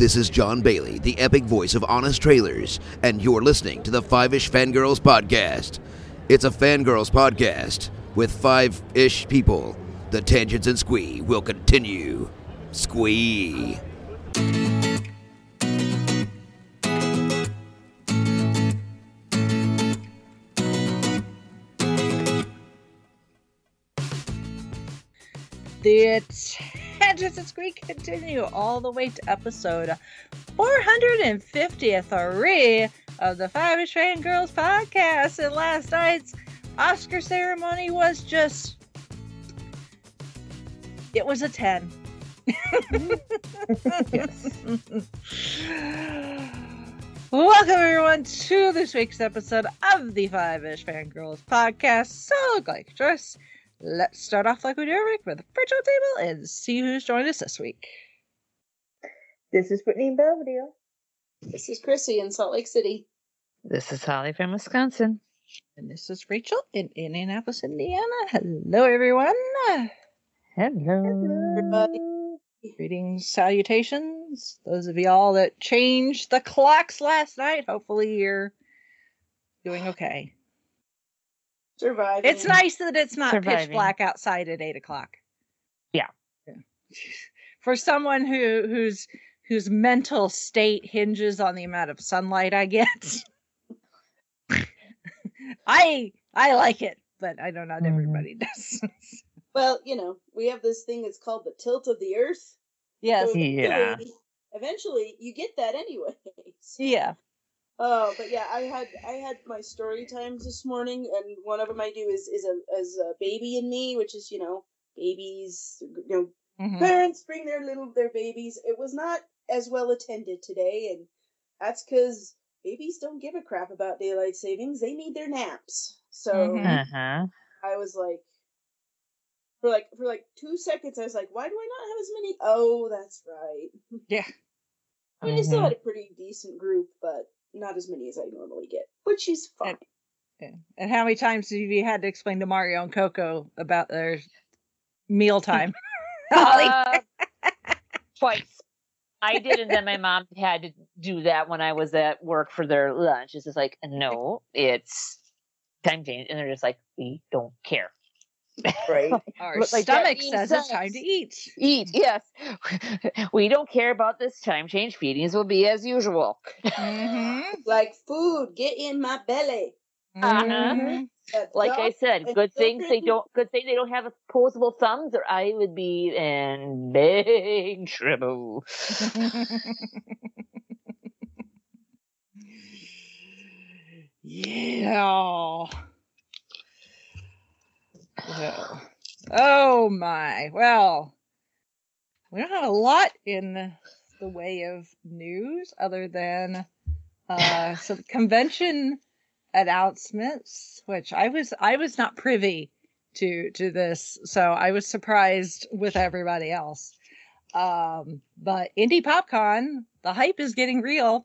This is John Bailey, the epic voice of Honest Trailers, and you're listening to the Five-ish Fangirls Podcast. It's a Fangirls podcast with five-ish people. The tangents and squee will continue. Squee. The tangents and squee continue all the way to episode 453 of the Five-ish Fangirls Podcast. And last night's Oscar ceremony was just... it was a 10. Yes. Welcome everyone to this week's episode of the Five-ish Fangirls Podcast. So glad you could join us. Let's start off like we do every week with the virtual table and see who's joined us this week. This is Brittany in Belvedere. This is Chrissy in Salt Lake City. This is Holly from Wisconsin. And this is Rachel in Indianapolis, Indiana. Hello, everyone. Hello. Everybody. Greetings, salutations. Those of y'all that changed the clocks last night, hopefully you're doing okay. Surviving. It's nice that it's not pitch Surviving. black outside at 8 o'clock. Yeah. For someone whose mental state hinges on the amount of sunlight I get, I like it, but I know not everybody does. Well, you know, we have this thing that's called the tilt of the earth. Yes. So Yeah. eventually you get that anyways. Yeah. Oh, but yeah, I had my story times this morning, and one of them I do is a baby in me, which is, you know, babies, Mhm. parents bring their babies. It was not as well attended today, and that's because babies don't give a crap about daylight savings. They need their naps. So Mhm. Uh-huh. I was like, for 2 seconds, I was like, why do I not have as many? Oh, that's right. Yeah. I mean, I still had a pretty decent group, but not as many as I normally get, which is fine. Yeah. And how many times have you had to explain to Mario and Coco about their mealtime? Twice. I did, and then my mom had to do that when I was at work for their lunch. It's just like, no, it's time change. And they're just like, we don't care. Right. Our Like, that stomach being says it's said- time to eat. Eat, yes. We don't care about this time change. Feedings will be as usual. Mm-hmm. Like food, get in my belly. Mm-hmm. Like I said, and good thing they children- don't have opposable thumbs, or I would be in big trouble. Yeah. Well. Oh my. Well, we don't have a lot in the way of news other than some convention announcements, which I was not privy to this, so I was surprised with everybody else. But Indie PopCon, the hype is getting real.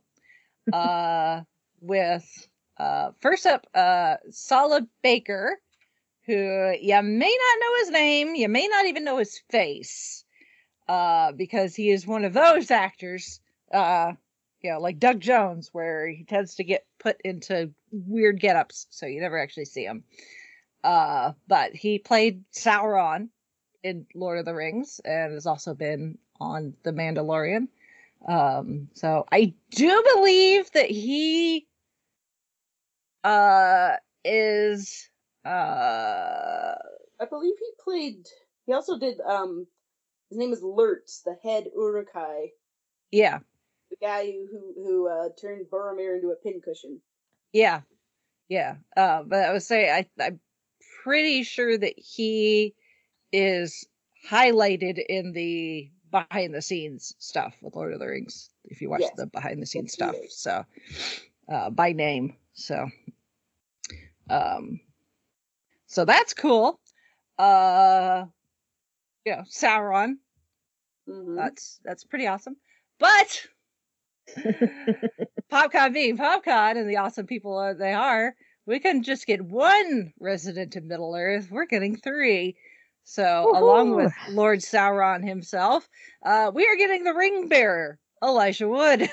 With first up, Solid Baker, who you may not know his name, you may not even know his face, because he is one of those actors, like Doug Jones, where he tends to get put into weird get-ups, so you never actually see him. But he played Sauron in Lord of the Rings, and has also been on The Mandalorian. So I do believe that he is I believe he also did, his name is Lurtz, the head Urukai, yeah. the guy who turned Boromir into a pincushion. Yeah. But I would say I'm pretty sure that he is highlighted in the behind the scenes stuff with Lord of the Rings. If you watch Yes. the behind the scenes Yes, he stuff, is. so by name, so that's cool. Sauron. Mm-hmm. That's pretty awesome. But PopCon being PopCon and the awesome people they are, we couldn't just get one resident of Middle Earth. We're getting 3. So, Woohoo! along with Lord Sauron himself, we are getting the ring bearer Elijah Wood.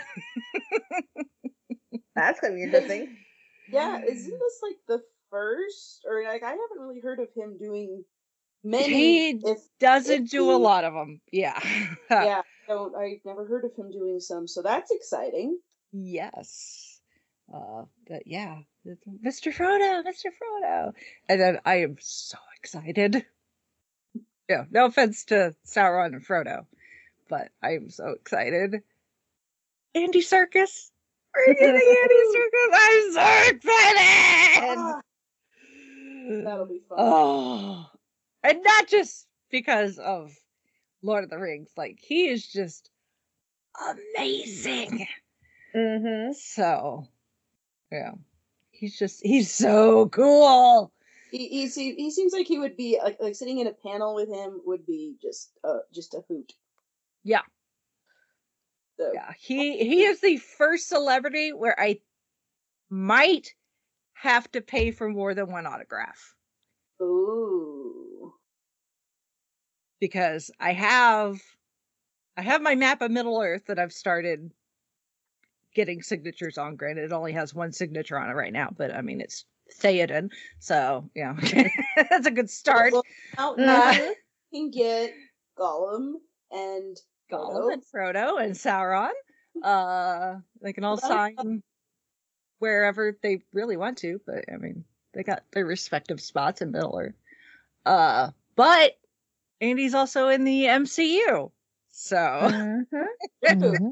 That's gonna be interesting. Yeah, isn't this like the first, or like I haven't really heard of him doing many. He If doesn't do a he- lot of them. Yeah. Yeah, I've never heard of him doing some, so that's exciting. Yes. But yeah, Mr. Frodo, Mr. Frodo. And then I am so excited. Yeah, no offense to Sauron and Frodo, but I am so excited. Andy Serkis. We're getting Andy Serkis. I'm so excited. Ah, that'll be fun. Oh, and not just because of Lord of the Rings. Like, he is just amazing. Mm-hmm. So, yeah, he's so cool. He seems like he would be like sitting in a panel with him would be just a hoot. Yeah. So, Yeah, he is the first celebrity where I might have to pay for more than one autograph, ooh. because I have my map of Middle Earth that I've started getting signatures on. Granted, it only has one signature on it right now, but I mean, it's Theoden, so yeah, that's a good start. Well, now you can get Gollum and Gollum and Frodo and Sauron. They can all sign wherever they really want to, but I mean, they got their respective spots in Middle Earth. But Andy's also in the MCU, so Mhm.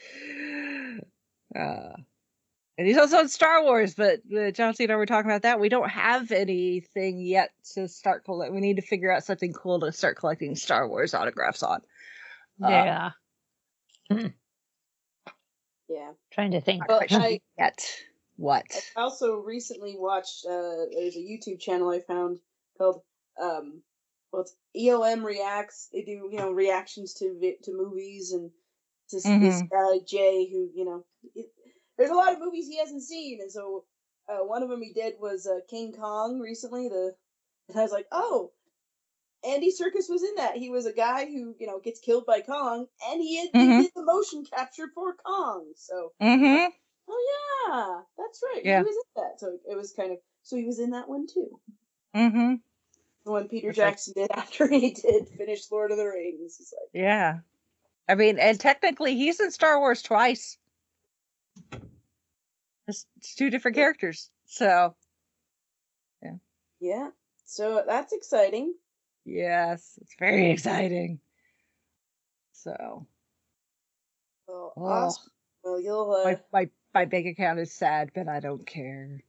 and he's also in Star Wars. But John C and I were talking about that. We don't have anything yet to start collecting. We need to figure out something cool to start collecting Star Wars autographs on. Yeah. Yeah. Trying to think. Well, What? I also recently watched. There's a YouTube channel I found called it's EOM Reacts. They do reactions to movies, and this guy Jay who there's a lot of movies he hasn't seen, and so one of them he did was King Kong recently. And I was like, oh, Andy Serkis was in that. He was a guy who gets killed by Kong, and he did the motion capture for Kong. So. Oh yeah, that's right. Yeah. He was in that, so it was so he was in that one too. Mm-hmm. The one Peter Jackson did after he did finish Lord of the Rings. He's like, Yeah, I mean, and technically, he's in Star Wars twice. It's two different characters, so yeah. So that's exciting. yes, it's very exciting. So, Well, awesome. Well, you'll my bank account is sad, but I don't care.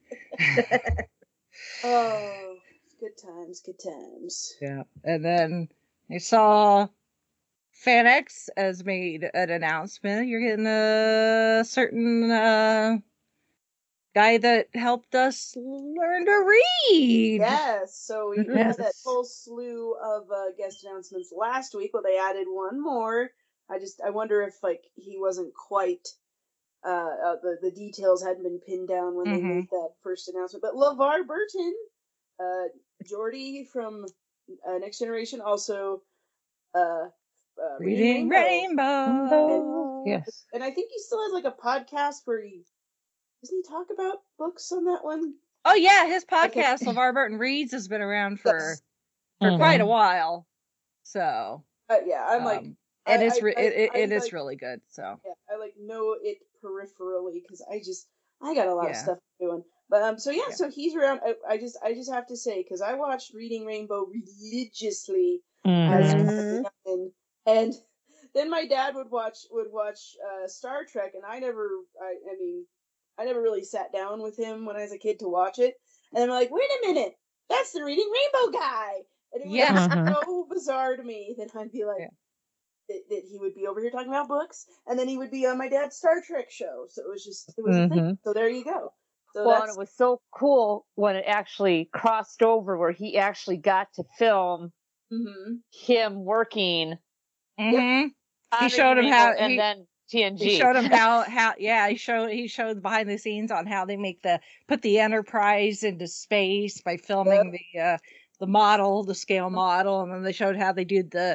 oh, good times. Yeah, and then I saw FanX has made an announcement. You're getting a certain guy that helped us learn to read. Yes, so we had that whole slew of guest announcements last week. Well, they added one more. I wonder if he wasn't quite. The details hadn't been pinned down when they made that first announcement. But LeVar Burton, Geordi from Next Generation, also Reading Rainbow. Yes. And I think he still has a podcast where doesn't he talk about books on that one? Oh yeah, his podcast, LeVar Burton Reads, has been around for quite a while. So yeah, I'm and it is really good. So yeah, I know it peripherally because I got a lot of stuff doing. But so he's around. I just have to say, because I watched Reading Rainbow religiously as a youngin', and then my dad would watch Star Trek, and I never really sat down with him when I was a kid to watch it. And I'm like, wait a minute, that's the Reading Rainbow guy. And it was so bizarre to me that I'd be like, that he would be over here talking about books, and then he would be on my dad's Star Trek show. So it was a thing. So there you go. So well, and it was so cool when it actually crossed over where he actually got to film him working. He showed him how, and then TNG. He showed him how he showed behind the scenes on how they put the Enterprise into space by filming the model, the scale model, and then they showed how they did the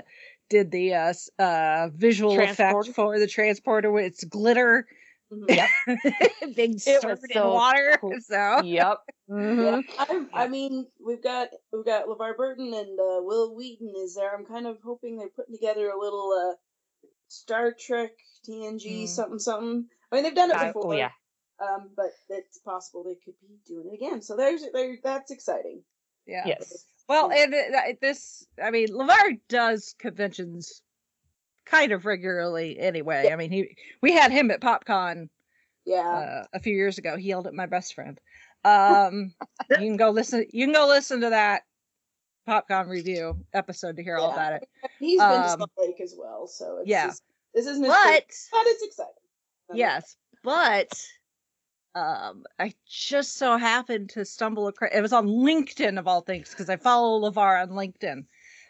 did the visual effect for the transporter with its glitter. Yep. Big serpent in water. Cool. So yep. Yeah, I mean, we've got LeVar Burton and Will Wheaton is there. I'm kind of hoping they're putting together a little Star Trek TNG something. I mean, they've done it before. Oh yeah. But it's possible they could be doing it again. So that's exciting. Yeah. Yes. Well, and I mean, LeVar does conventions kind of regularly anyway. I mean, we had him at PopCon a few years ago. He yelled at my best friend. You can go listen to that PopCon review episode to hear all about it. He's been to Salt Lake as well, so it's just, this isn't but it's exciting. Yes, but I just so happened to stumble across it was on LinkedIn of all things, because I follow LeVar on LinkedIn.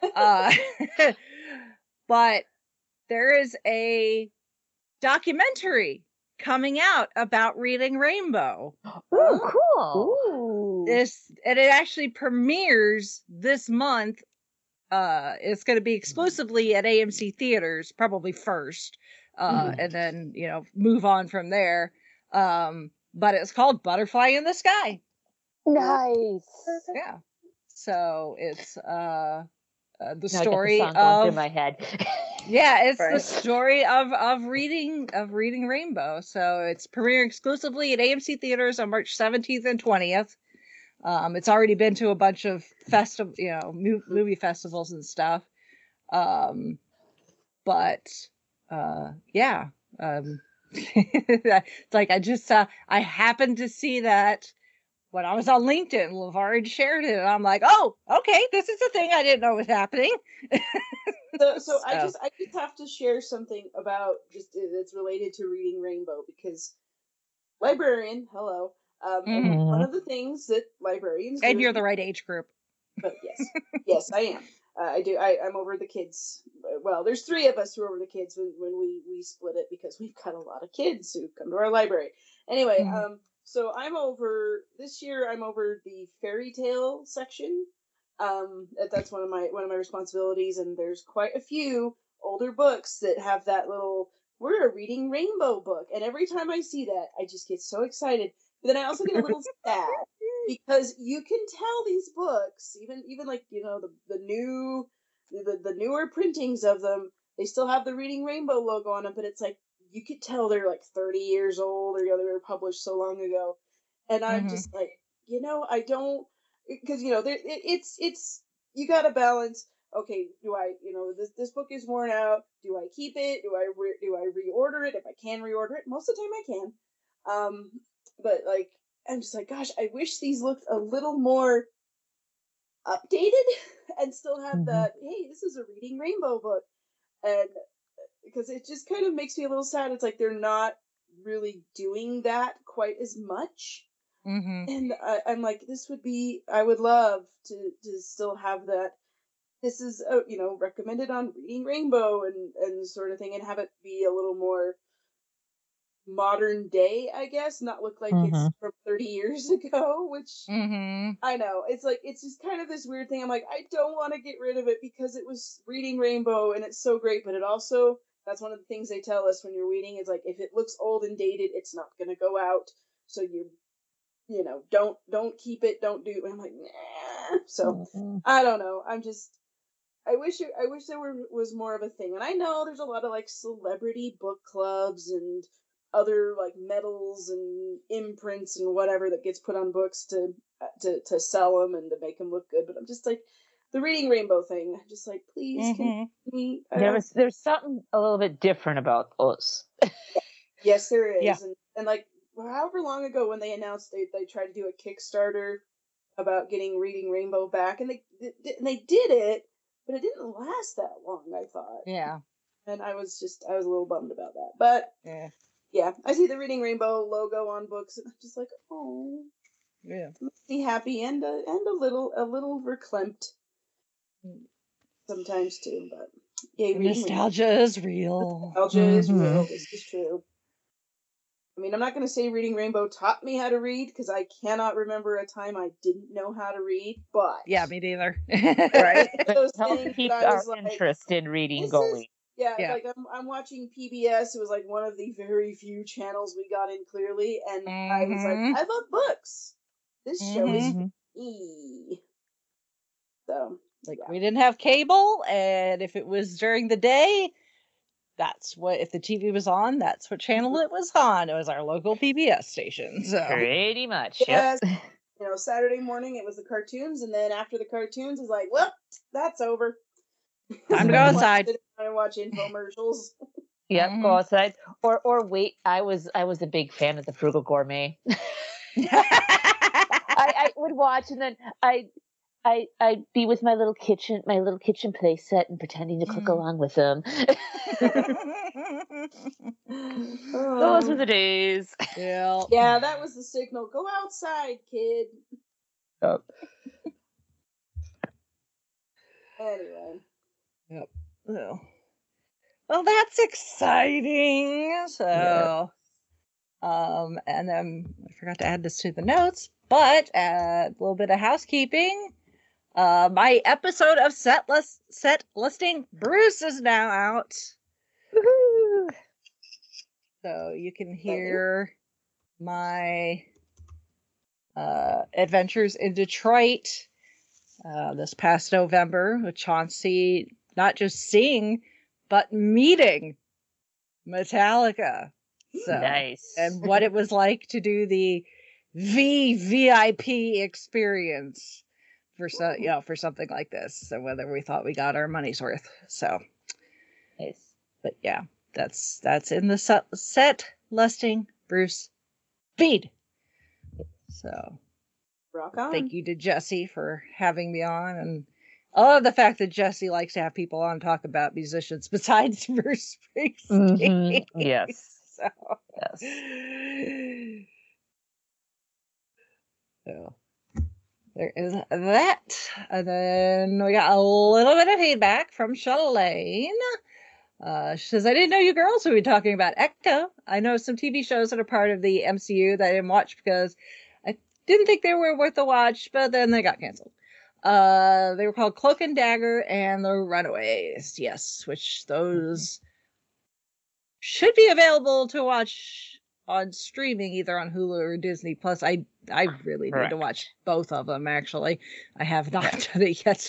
But there is a documentary coming out about Reading Rainbow. Oh, cool. And it actually premieres this month. It's going to be exclusively at AMC theaters, probably first, and then, move on from there. But it's called Butterfly in the Sky. Nice. Yeah. So it's the now story I get the song going of through my head. Yeah, it's the story of reading Rainbow. So it's premiering exclusively at AMC theaters on March 17th and 20th. It's already been to a bunch of movie festivals and stuff. It's like I happened to see that when I was on LinkedIn. LeVar had shared it, and I'm like, oh, okay, this is a thing I didn't know was happening. So I just have to share something about that's related to Reading Rainbow, because librarian, hello. One of the things that librarians and do, you're the right age group. But yes, I am. I do. I'm over the kids. Well, there's 3 of us who are over the kids when we split it, because we've got a lot of kids who come to our library. Anyway, so this year I'm over the fairy tale section. That's one of my responsibilities, and there's quite a few older books that have that little "we're a Reading Rainbow" book, and every time I see that, I just get so excited. But then I also get a little sad, because you can tell these books, even like the newer printings of them, they still have the Reading Rainbow logo on them, but it's like you could tell they're like 30 years old, or they were published so long ago, and I'm just like, I don't, because it's you got to balance. Okay, do I this book is worn out? Do I keep it? Do I reorder it? If I can reorder it, most of the time I can. But like, I'm just like, gosh, I wish these looked a little more updated and still have that, hey, this is a Reading Rainbow book. And because it just kind of makes me a little sad. It's like they're not really doing that quite as much. And I'm like, I would love to still have that. This is, recommended on Reading Rainbow and sort of thing, and have it be a little more modern day, I guess, not look like it's from 30 years ago, which I know it's just kind of this weird thing. I'm like, I don't want to get rid of it because it was Reading Rainbow and it's so great, but it also, that's one of the things they tell us when you're reading, is like, if it looks old and dated, it's not going to go out, so don't keep it, don't do. I'm like, nah. So I don't know. I wish there was more of a thing. And I know there's a lot of like celebrity book clubs and other like medals and imprints and whatever that gets put on books to sell them and to make them look good. But I'm just like, the Reading Rainbow thing, I'm just like, please, can we? There's something a little bit different about those. Yes, there is. Yeah. And like, however long ago when they announced they tried to do a Kickstarter about getting Reading Rainbow back, and they did it, but it didn't last that long, I thought. Yeah. And I was a little bummed about that. But yeah, I see the Reading Rainbow logo on books, and I'm just like, oh, yeah, makes me happy and a little verklempt sometimes too. But yeah, nostalgia is real. Nostalgia is real. This is true. I mean, I'm not going to say Reading Rainbow taught me how to read, because I cannot remember a time I didn't know how to read, but... Yeah, me neither. Right? Those Help things keep that I our was like, interest in reading this going. is... Yeah, Yeah. like I'm watching PBS. It was like one of the very few channels we got in clearly, and I was like, I love books. This show is for me. So, Like, yeah. we didn't have cable, and if it was during the day, that's what, if the TV was on, that's what channel it was on. It was our local PBS station. So Pretty much. Yes. Yep. You know, Saturday morning it was the cartoons, and then after the cartoons, it's like, well, that's over. Time to go outside. Sit down and watch infomercials. Yep, go outside. Or wait, I was a big fan of the Frugal Gourmet. I would watch, and then I'd be with my little kitchen play set and pretending to cook along with them. Those were the days. Yeah. Yeah, that was the signal. Go outside, kid. Yep. Anyway. Yep. Well, that's exciting. So, and then I forgot to add this to the notes, but a little bit of housekeeping. My episode of Set Listing Bruce is now out. Woohoo! So you can hear my adventures in Detroit this past November with Chauncey, not just seeing, but meeting Metallica. So, Nice. And what it was like to do the VVIP experience for something like this. So whether we thought we got our money's worth. So Nice. But yeah, that's in the Set Listing Bruce feed. So rock on. Thank you to Jesse for having me on, and I love the fact that Jesse likes to have people on talk about musicians besides Bruce Springsteen. Yes. So. Yes. So there is that. And then we got a little bit of feedback from Shalane. She says, I didn't know you girls would be talking about Ecto. I know some TV shows that are part of the MCU that I didn't watch because I didn't think they were worth a watch, but then they got canceled. They were called Cloak and Dagger and The Runaways. Yes, which those should be available to watch on streaming, either on Hulu or Disney Plus. I really need to watch both of them, actually. I have not done it yet.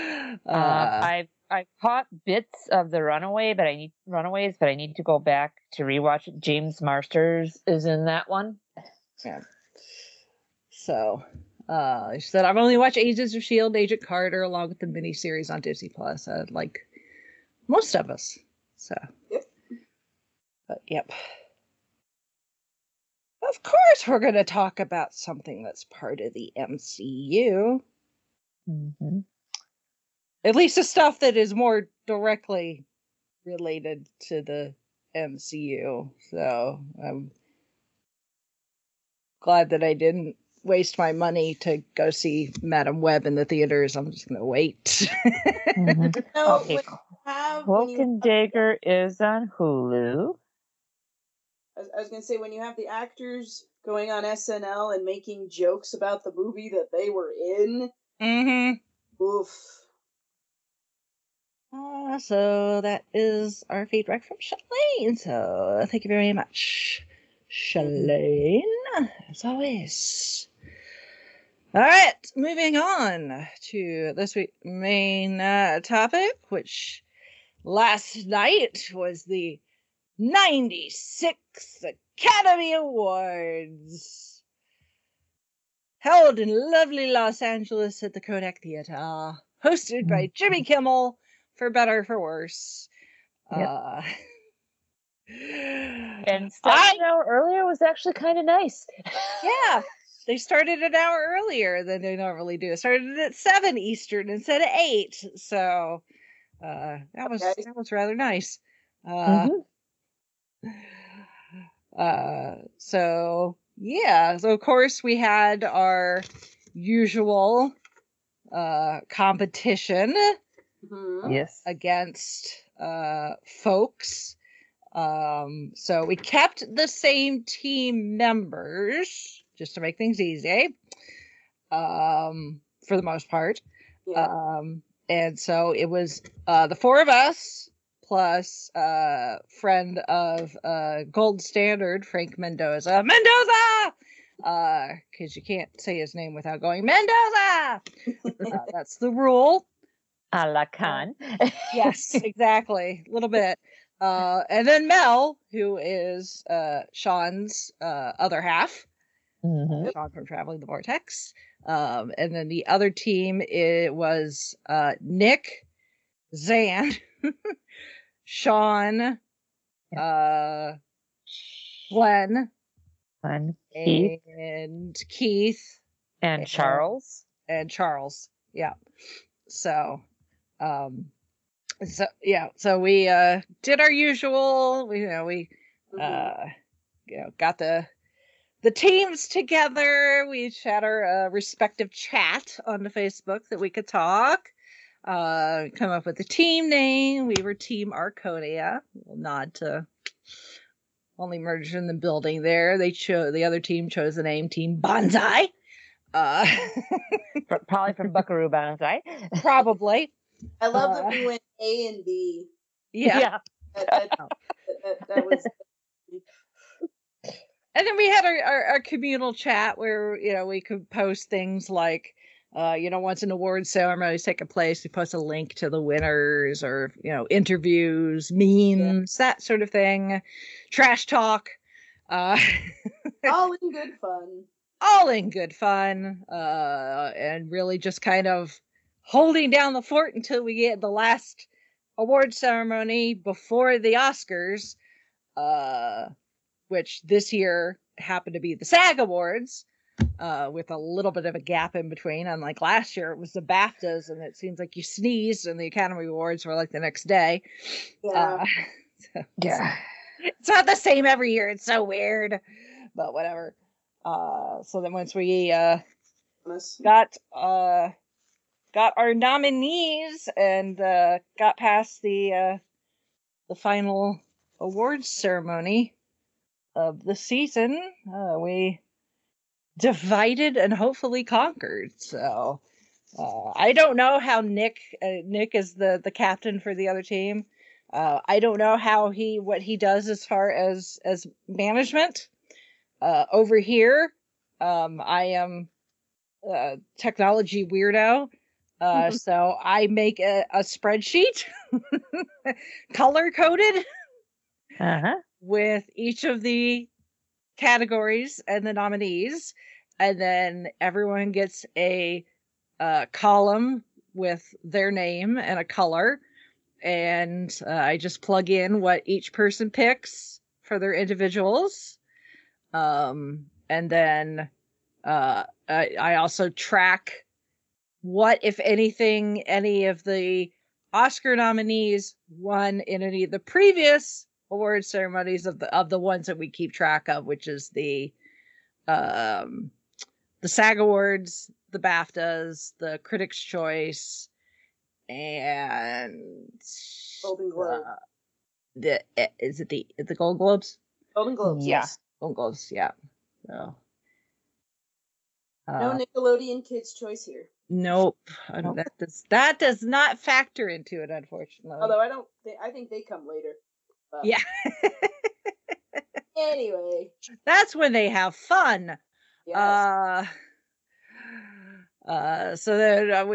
I've caught bits of the Runaways, but I need to go back to rewatch it. James Marsters is in that one. Yeah. So, she said, I've only watched Agents of S.H.I.E.L.D., Agent Carter, along with the miniseries on Disney Plus, like most of us. So, yep. But, yep. Of course, we're going to talk about something that's part of the MCU. Mm-hmm. At least the stuff that is more directly related to the MCU. So I'm glad that I didn't waste my money to go see Madam Web in the theaters. I'm just going to wait. Mm-hmm. Okay. Cloak and Dagger is on Hulu. I was going to say, when you have the actors going on SNL and making jokes about the movie that they were in, oof. So that is our feedback from Shalane. So thank you very much, Shalane, as always. All right, moving on to this week's main topic, which last night was the 96th Academy Awards, held in lovely Los Angeles at the Kodak Theater, hosted by Jimmy Kimmel, for better or for worse. Yep. And starting an hour earlier was actually kind of nice. Yeah, they started an hour earlier than they normally do. It started at 7 Eastern instead of 8, so that was rather nice. So yeah, so of course we had our usual competition. Yes, against folks. So we kept the same team members just to make things easy, for the most part. Yeah. And so it was the four of us plus friend of Gold Standard, Frank Mendoza. Because you can't say his name without going Mendoza. That's the rule. A la Khan. Yes, exactly. A little bit. And then Mel, who is Sean's other half. Mm-hmm. Sean from Traveling the Vortex. And then the other team, it was Nick, Zan, Sean, Glenn, Keith. and Keith. And Charles. And Charles. Yeah. So, so we did our usual. We got the teams together. We each had our respective chat on the Facebook that we could talk. Come up with the team name. We were Team Arconia. We'll nod to only merged in the building there. The other team chose the name Team Bonsai. Probably from Buckaroo Banzai. Probably. I love that we went A and B. Yeah. That was. And then we had our communal chat where, we could post things like, once an award ceremony is taking place, we post a link to the winners or, interviews, memes, that sort of thing. Trash talk. All in good fun. All in good fun. And really just kind of holding down the fort until we get the last award ceremony before the Oscars, which this year happened to be the SAG Awards, with a little bit of a gap in between. Unlike last year, it was the BAFTAs, and it seems like you sneezed, and the Academy Awards were like the next day. Yeah. Yeah. It's not the same every year. It's so weird, but whatever. So then once we got our nominees and got past the final awards ceremony of the season, we divided and hopefully conquered. So I don't know how Nick is the captain for the other team. I don't know what he does as far as management. Over here, I am a technology weirdo. So I make a spreadsheet, color coded, with each of the categories and the nominees, and then everyone gets a column with their name and a color, and I just plug in what each person picks for their individuals, and then I also track what, if anything, any of the Oscar nominees won in any of the previous award ceremonies of the ones that we keep track of, which is the SAG Awards, the BAFTAs, the Critics' Choice, and Golden Globe. Is it the Gold Globes? Golden Globes. Yeah. Yes. Golden Globes. Yeah. So. No Nickelodeon Kids' Choice here. Nope. That does not factor into it, unfortunately. Although I think they come later. Yeah. Anyway, that's when they have fun. Yes. So then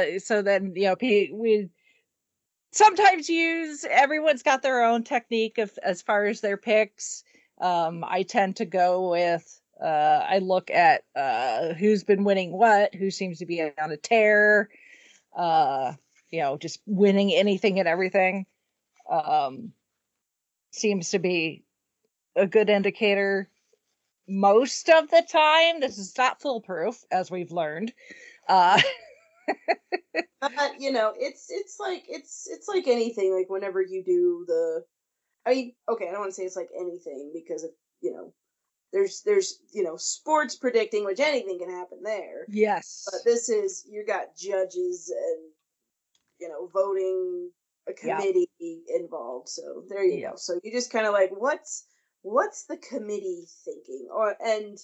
we sometimes use, everyone's got their own technique as far as their picks. I tend to go with I look at who's been winning what, who seems to be on a tear, just winning anything and everything. Seems to be a good indicator most of the time. This is not foolproof, as we've learned. It's like anything. Like whenever you do I don't want to say it's like anything, because there's sports predicting, which anything can happen there. Yes. But this is, you got judges and voting a committee involved. So there you go. So you just kind of like, what's the committee thinking? And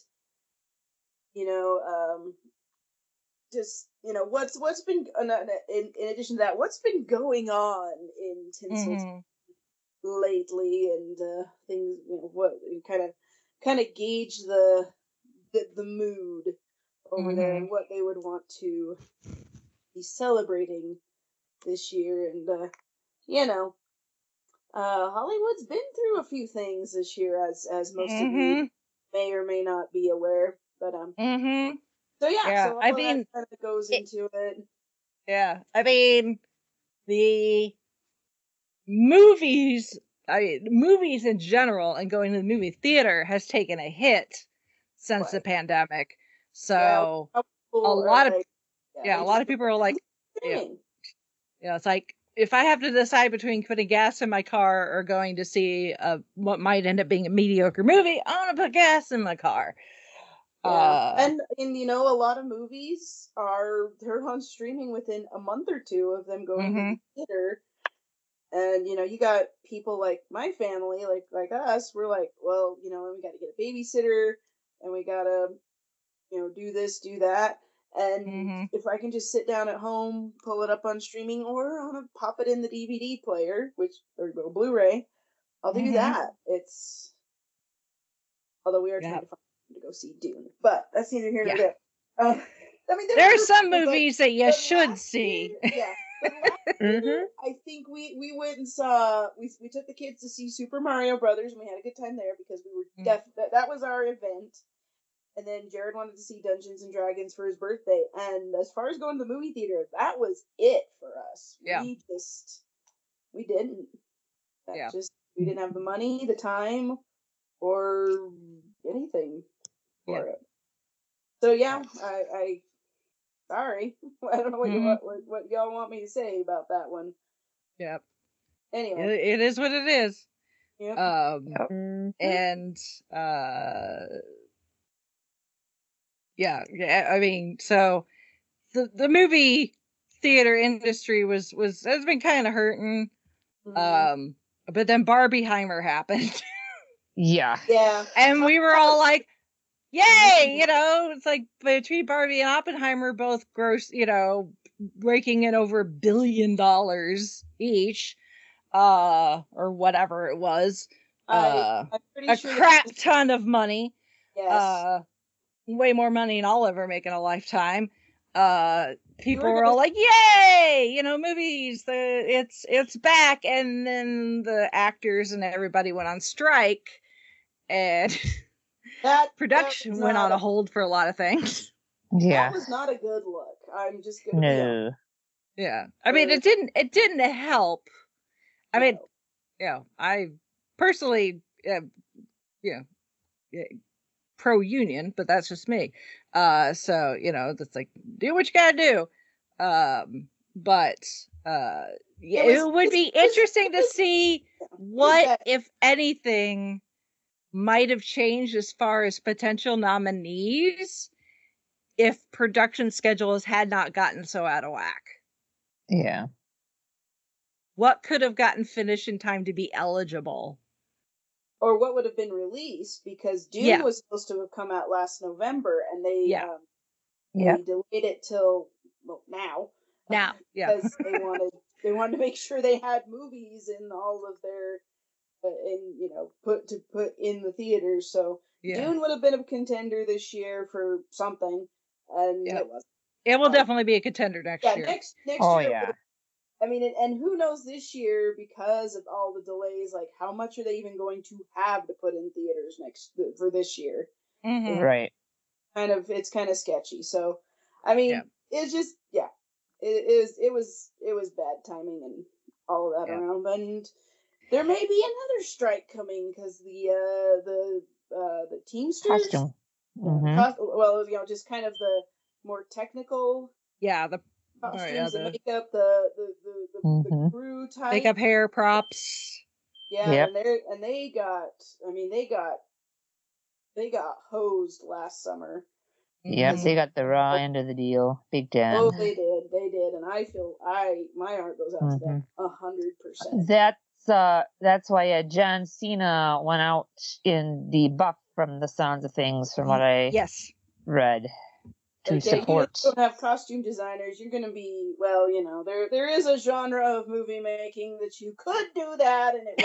just what's been in addition to that, what's been going on in Tinsel lately, and things, what kind of gauge the mood over there, and what they would want to be celebrating this year. And Hollywood's been through a few things this year, as most of you may or may not be aware. But so so all that kind of goes into it. Yeah, I mean, the movies in general and going to the movie theater has taken a hit since the pandemic. So a lot of people are like, it's like, if I have to decide between putting gas in my car or going to see what might end up being a mediocre movie, I want to put gas in my car. And a lot of movies they're on streaming within a month or two of them going to the theater. And you got people like my family, like us. We're like, well, we got to get a babysitter, and we got to do this, do that. And if I can just sit down at home, pull it up on streaming, or I want to pop it in the DVD player, or Blu-ray, I'll do that. Although we are trying to find to go see Dune, but that's neither here nor there. I mean, there are some movies that you should see. I think we went and saw. We took the kids to see Super Mario Brothers, and we had a good time there because we were that was our event. And then Jared wanted to see Dungeons and Dragons for his birthday. And as far as going to the movie theater, that was it for us. Yeah. We didn't. We didn't have the money, the time, or anything for it. So I sorry. I don't know what y'all want me to say about that one. Yep. Anyway. It is what it is. Yep. And I mean, so the movie theater industry has been kind of hurting. But then Barbieheimer happened. Yeah. And we were all like, yay, it's like between Barbie and Oppenheimer both gross, raking in over $1 billion each, or whatever it was. I'm pretty a sure crap ton of money. Yes. Way more money than I'll ever make in a lifetime. People were all like, yay, movies, it's back. And then the actors and everybody went on strike, and that production went on a hold for a lot of things. Yeah. That was not a good look. I'm just gonna be honest. Yeah. I mean, it didn't help. I mean, I personally, pro-union, but that's just me. So, that's like, do what you gotta do. But it would be interesting to see what, if anything, might have changed as far as potential nominees if production schedules had not gotten so out of whack. Yeah. What could have gotten finished in time to be eligible? Or what would have been released, because Dune was supposed to have come out last November, and they delayed it till now. Now, because they wanted to make sure they had movies in all of their put in the theaters. So Dune would have been a contender this year for something, and it wasn't. It will definitely be a contender next year. Next year. Yeah. I mean, and who knows this year, because of all the delays, like how much are they even going to have to put in theaters for this year? Mm-hmm. Right. It's kind of sketchy. So, I mean, it's just, it was bad timing and all of that around. And there may be another strike coming because the Teamsters. Costume. Just kind of the more technical. Yeah, the costumes, the makeup, the crew type, makeup, hair, props. Yeah, and they got hosed last summer. Yep, they got the raw end of the deal, big time. Oh, they did, and my heart goes out to them 100%. That's why John Cena went out in the buff from the sounds of things, from what I read, to support. You don't have costume designers. You're going to be, well, there is a genre of movie making that you could do that, and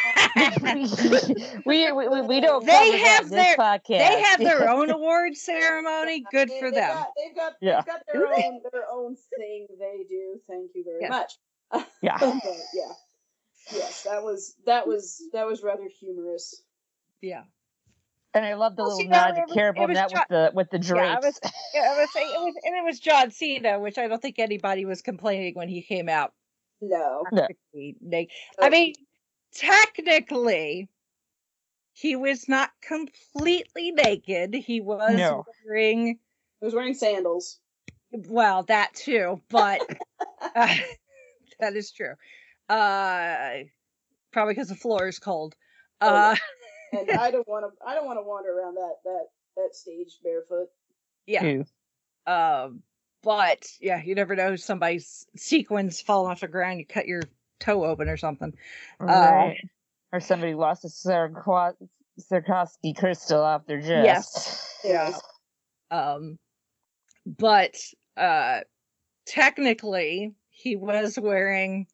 it we don't. They have their own award ceremony. Good for them. They've got their own thing they do. Thank you very much. Yeah. Yes, that was rather humorous. Yeah. And I love the little nod to Caribou Net with the drapes. It was John Cena, which I don't think anybody was complaining when he came out. No. I mean, technically, he was not completely naked. He was wearing sandals. Well, that too, but that is true. Probably because the floor is cold. And I don't want to wander around that stage barefoot. Yeah. But yeah, you never know. Somebody's sequins fall off the ground. You cut your toe open or something. Right. Or somebody lost a Swarovski crystal off their chest. Yes. Yeah. But technically, he was wearing.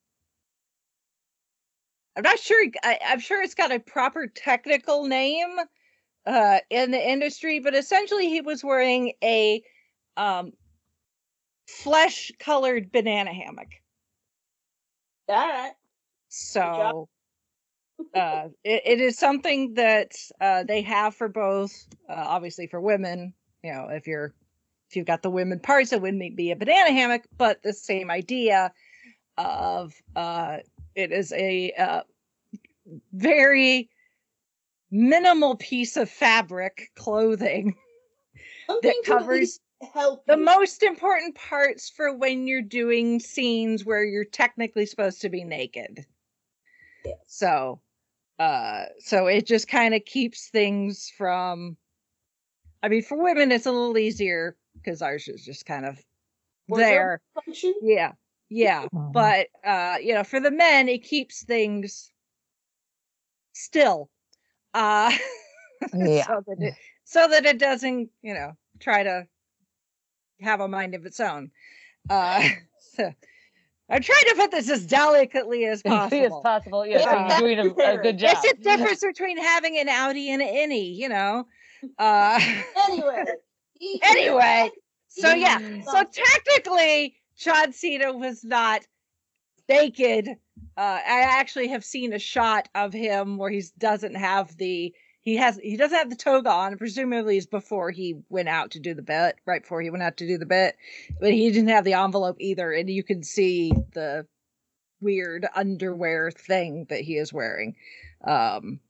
I'm not sure. I'm sure it's got a proper technical name in the industry, but essentially he was wearing a flesh-colored banana hammock. All right. So it is something that they have for both, obviously for women. If you've got the women parts, it wouldn't be a banana hammock, but the same idea of it is a very minimal piece of fabric clothing that covers the most important parts for when you're doing scenes where you're technically supposed to be naked. Yes. So it just kind of keeps things from. I mean, for women, it's a little easier because ours is just kind of there. Function? Yeah. But for the men, it keeps things still. So that it doesn't, try to have a mind of its own. So I'm trying to put this as delicately as possible. Yes, you're doing a good job. It's a difference between having an outie and an innie, Anyway. So yeah. So technically, John Cena was not naked. I actually have seen a shot of him where he doesn't have the toga on. Presumably, it's before he went out to do the bit. Right before he went out to do the bit, but he didn't have the envelope either, and you can see the weird underwear thing that he is wearing. And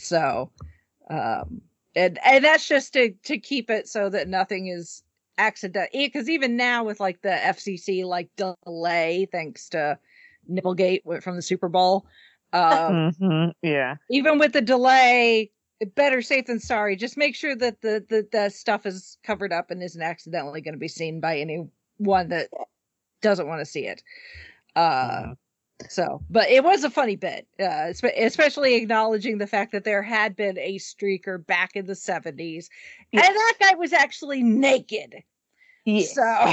that's just to keep it so that nothing is accident, because even now with like the FCC delay thanks to Nipplegate from the Super Bowl, even with the delay, better safe than sorry. Just make sure that the stuff is covered up and isn't accidentally going to be seen by anyone that doesn't want to see it. But it was a funny bit, especially acknowledging the fact that there had been a streaker back in the 70s, and that guy was actually naked. Yes. So.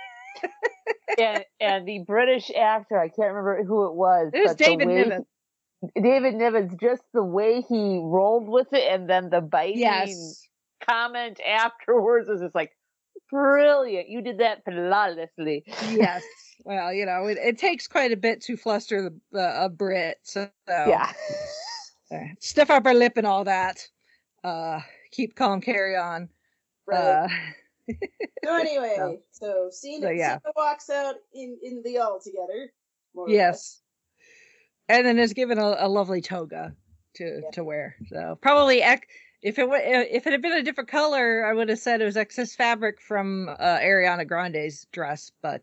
and the British actor, I can't remember who it was. It was David Niven. David Niven's, just the way he rolled with it, and then the biting comment afterwards was just like, brilliant. You did that flawlessly. Yes. Well, it takes quite a bit to fluster a Brit. So stiff upper lip and all that. Keep calm, carry on. Right. So anyway, Cena walks out in the all together. Yes. And then is given a lovely toga to wear. So probably if it had been a different color, I would have said it was excess fabric from Ariana Grande's dress, but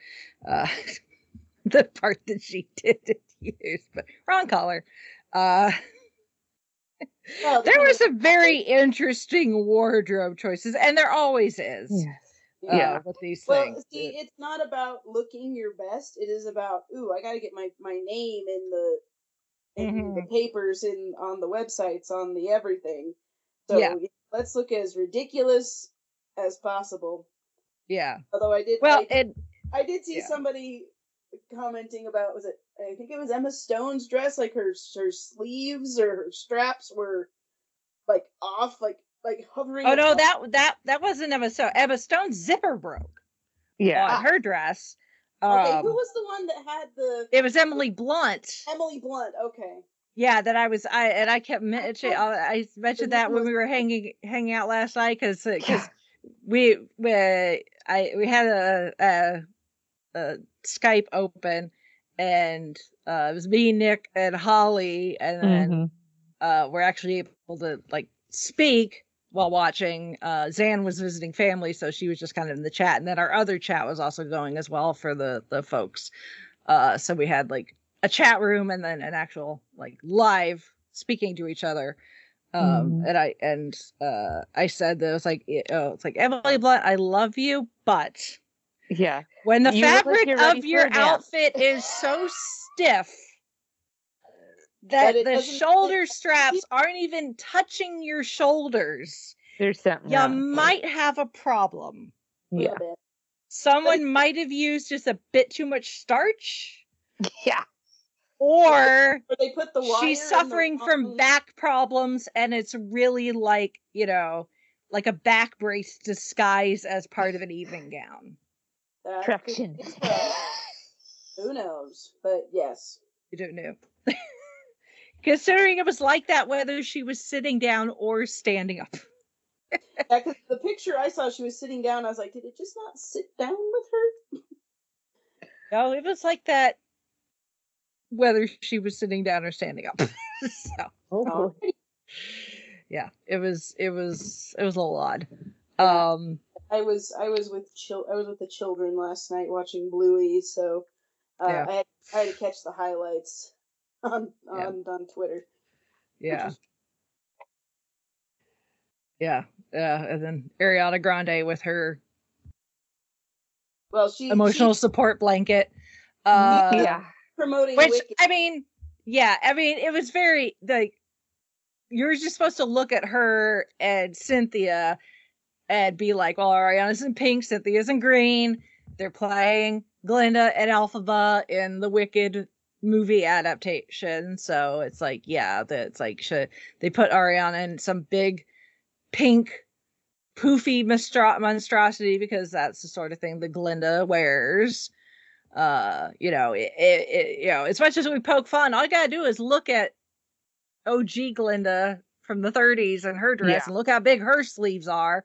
the part that she did use, but wrong color. Well, There were some very interesting wardrobe choices, and there always is. Yeah. With these Well, things. see, it's not about looking your best. It is about, ooh, I got to get my name in the papers, on the websites, on the everything. So Yeah. let's look as ridiculous as possible. Yeah. Although I did, well, I did see somebody commenting about, I think it was Emma Stone's dress, like her sleeves or her straps were like off, like hovering. Oh no, that wasn't Emma Stone. Emma Stone's zipper broke. Yeah. On her dress. Okay, who was the one that had the? It was Emily Blunt. Emily Blunt. Okay. Yeah, that I kept mentioning. I mentioned that when we were hanging out last night because we had a Skype open, and it was me, Nick, and Holly, and then we're actually able to like speak while watching. Zan was visiting family, so she was just kind of in the chat, and then our other chat was also going as well for the folks. So we had like a chat room and then an actual like live speaking to each other. And I said that it was like, it's like, Emily Blunt, I love you, but when the fabric of your outfit is so stiff that the shoulder straps aren't even touching your shoulders, there's something you wrong. might have a problem. Yeah. Someone might have used just a bit too much starch. Yeah. Or they put the wire she's suffering from back problems, and it's really like, like a back brace disguised as part of an evening gown. Traction. Who knows? But yes. You don't know. Considering it was like that whether she was sitting down or standing up. Yeah, 'cause the picture I saw, she was sitting down. I was like, did it just not sit down with her? No, it was like that whether she was sitting down or standing up. So, yeah, it was a little odd. I was with the children last night watching Bluey, so I had to catch the highlights on Twitter. Yeah. Yeah. And then Ariana Grande with her emotional support blanket. Promoting which Wicked. I mean, it was very like, you're just supposed to look at her and Cynthia and be like, well, Ariana's in pink, Cynthia's in green. They're playing Glinda and Elphaba in the Wicked movie adaptation. So it's like, that's like, they put Ariana in some big pink poofy monstrosity because that's the sort of thing that Glinda wears. As much as we poke fun, all you gotta do is look at OG Glinda from the 30s and her dress and look how big her sleeves are.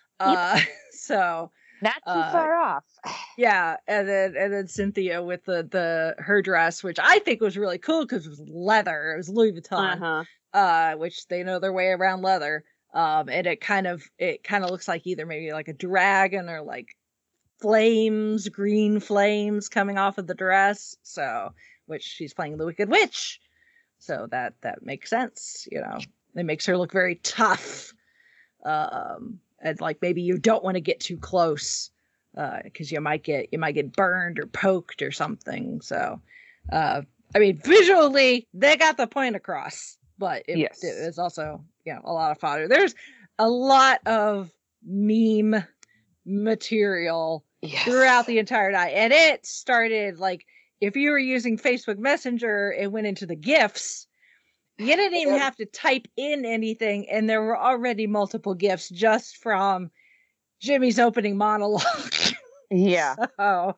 So not too far off. Yeah, and then Cynthia with her dress, which I think was really cool because it was leather. It was Louis Vuitton, which they know their way around leather. And it kind of looks like either maybe like a dragon or like green flames coming off of the dress. So, which she's playing the Wicked Witch. So that makes sense. It makes her look very tough. And like maybe you don't want to get too close because you might get burned or poked or something. So, visually they got the point across, but it is also a lot of fodder. There's a lot of meme material throughout the entire night, and it started like if you were using Facebook Messenger and went into the GIFs. You didn't even have to type in anything, and there were already multiple GIFs just from Jimmy's opening monologue. Yeah. So,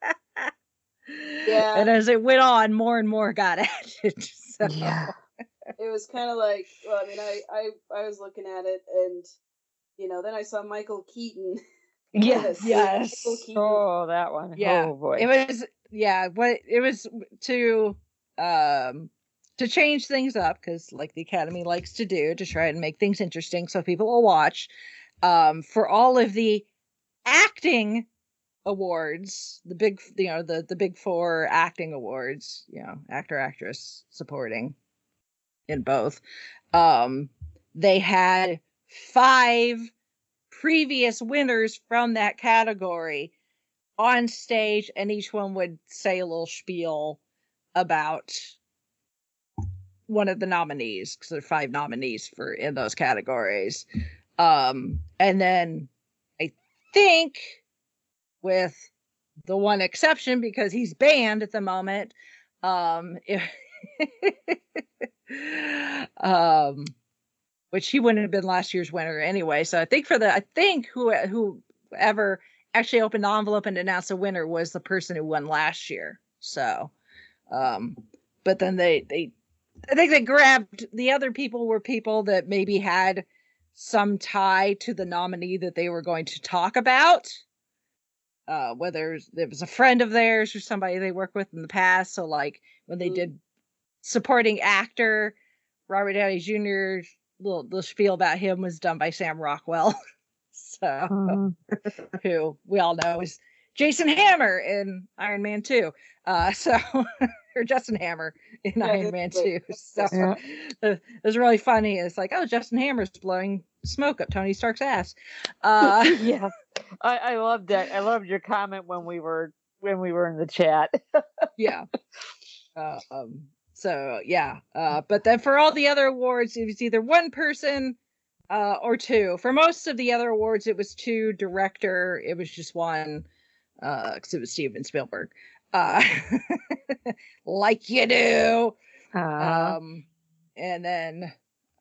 and as it went on, more and more got added. So. Yeah. It was kind of like, well, I mean, I was looking at it, and then I saw Michael Keaton. Yes. Michael Keaton. Oh, that one. Yeah. Oh boy. It was to change things up, because like the Academy likes to do, to try and make things interesting so people will watch. For all of the acting awards, the big the big four acting awards, actor, actress, supporting, in both. They had 5 previous winners from that category on stage, and each one would say a little spiel about one of the nominees, because there are 5 nominees in those categories. And then I think, with the one exception, because he's banned at the moment, which he wouldn't have been last year's winner anyway. So I think whoever actually opened the envelope and announced a winner was the person who won last year. So, but then I think they grabbed the other people were people that maybe had some tie to the nominee that they were going to talk about. Whether it was a friend of theirs or somebody they worked with in the past. So like when they did supporting actor, Robert Downey Jr., the spiel about him was done by Sam Rockwell. So who we all know is Jason Hammer in Iron Man 2. Or Justin Hammer in Iron Man 2. So it was really funny. It's like, oh, Justin Hammer's blowing smoke up Tony Stark's ass. Yeah. I loved that. I loved your comment when we were in the chat. Yeah. So yeah. But then for all the other awards, it was either one person or 2. For most of the other awards, it was 2. Director, it was just 1, because it was Steven Spielberg. Like you do. And then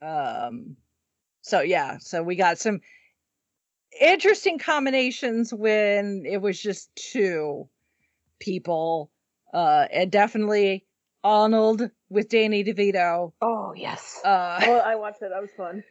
so we got some interesting combinations when it was just 2 people, and definitely Arnold with Danny DeVito. Oh yes. I watched it. That was fun.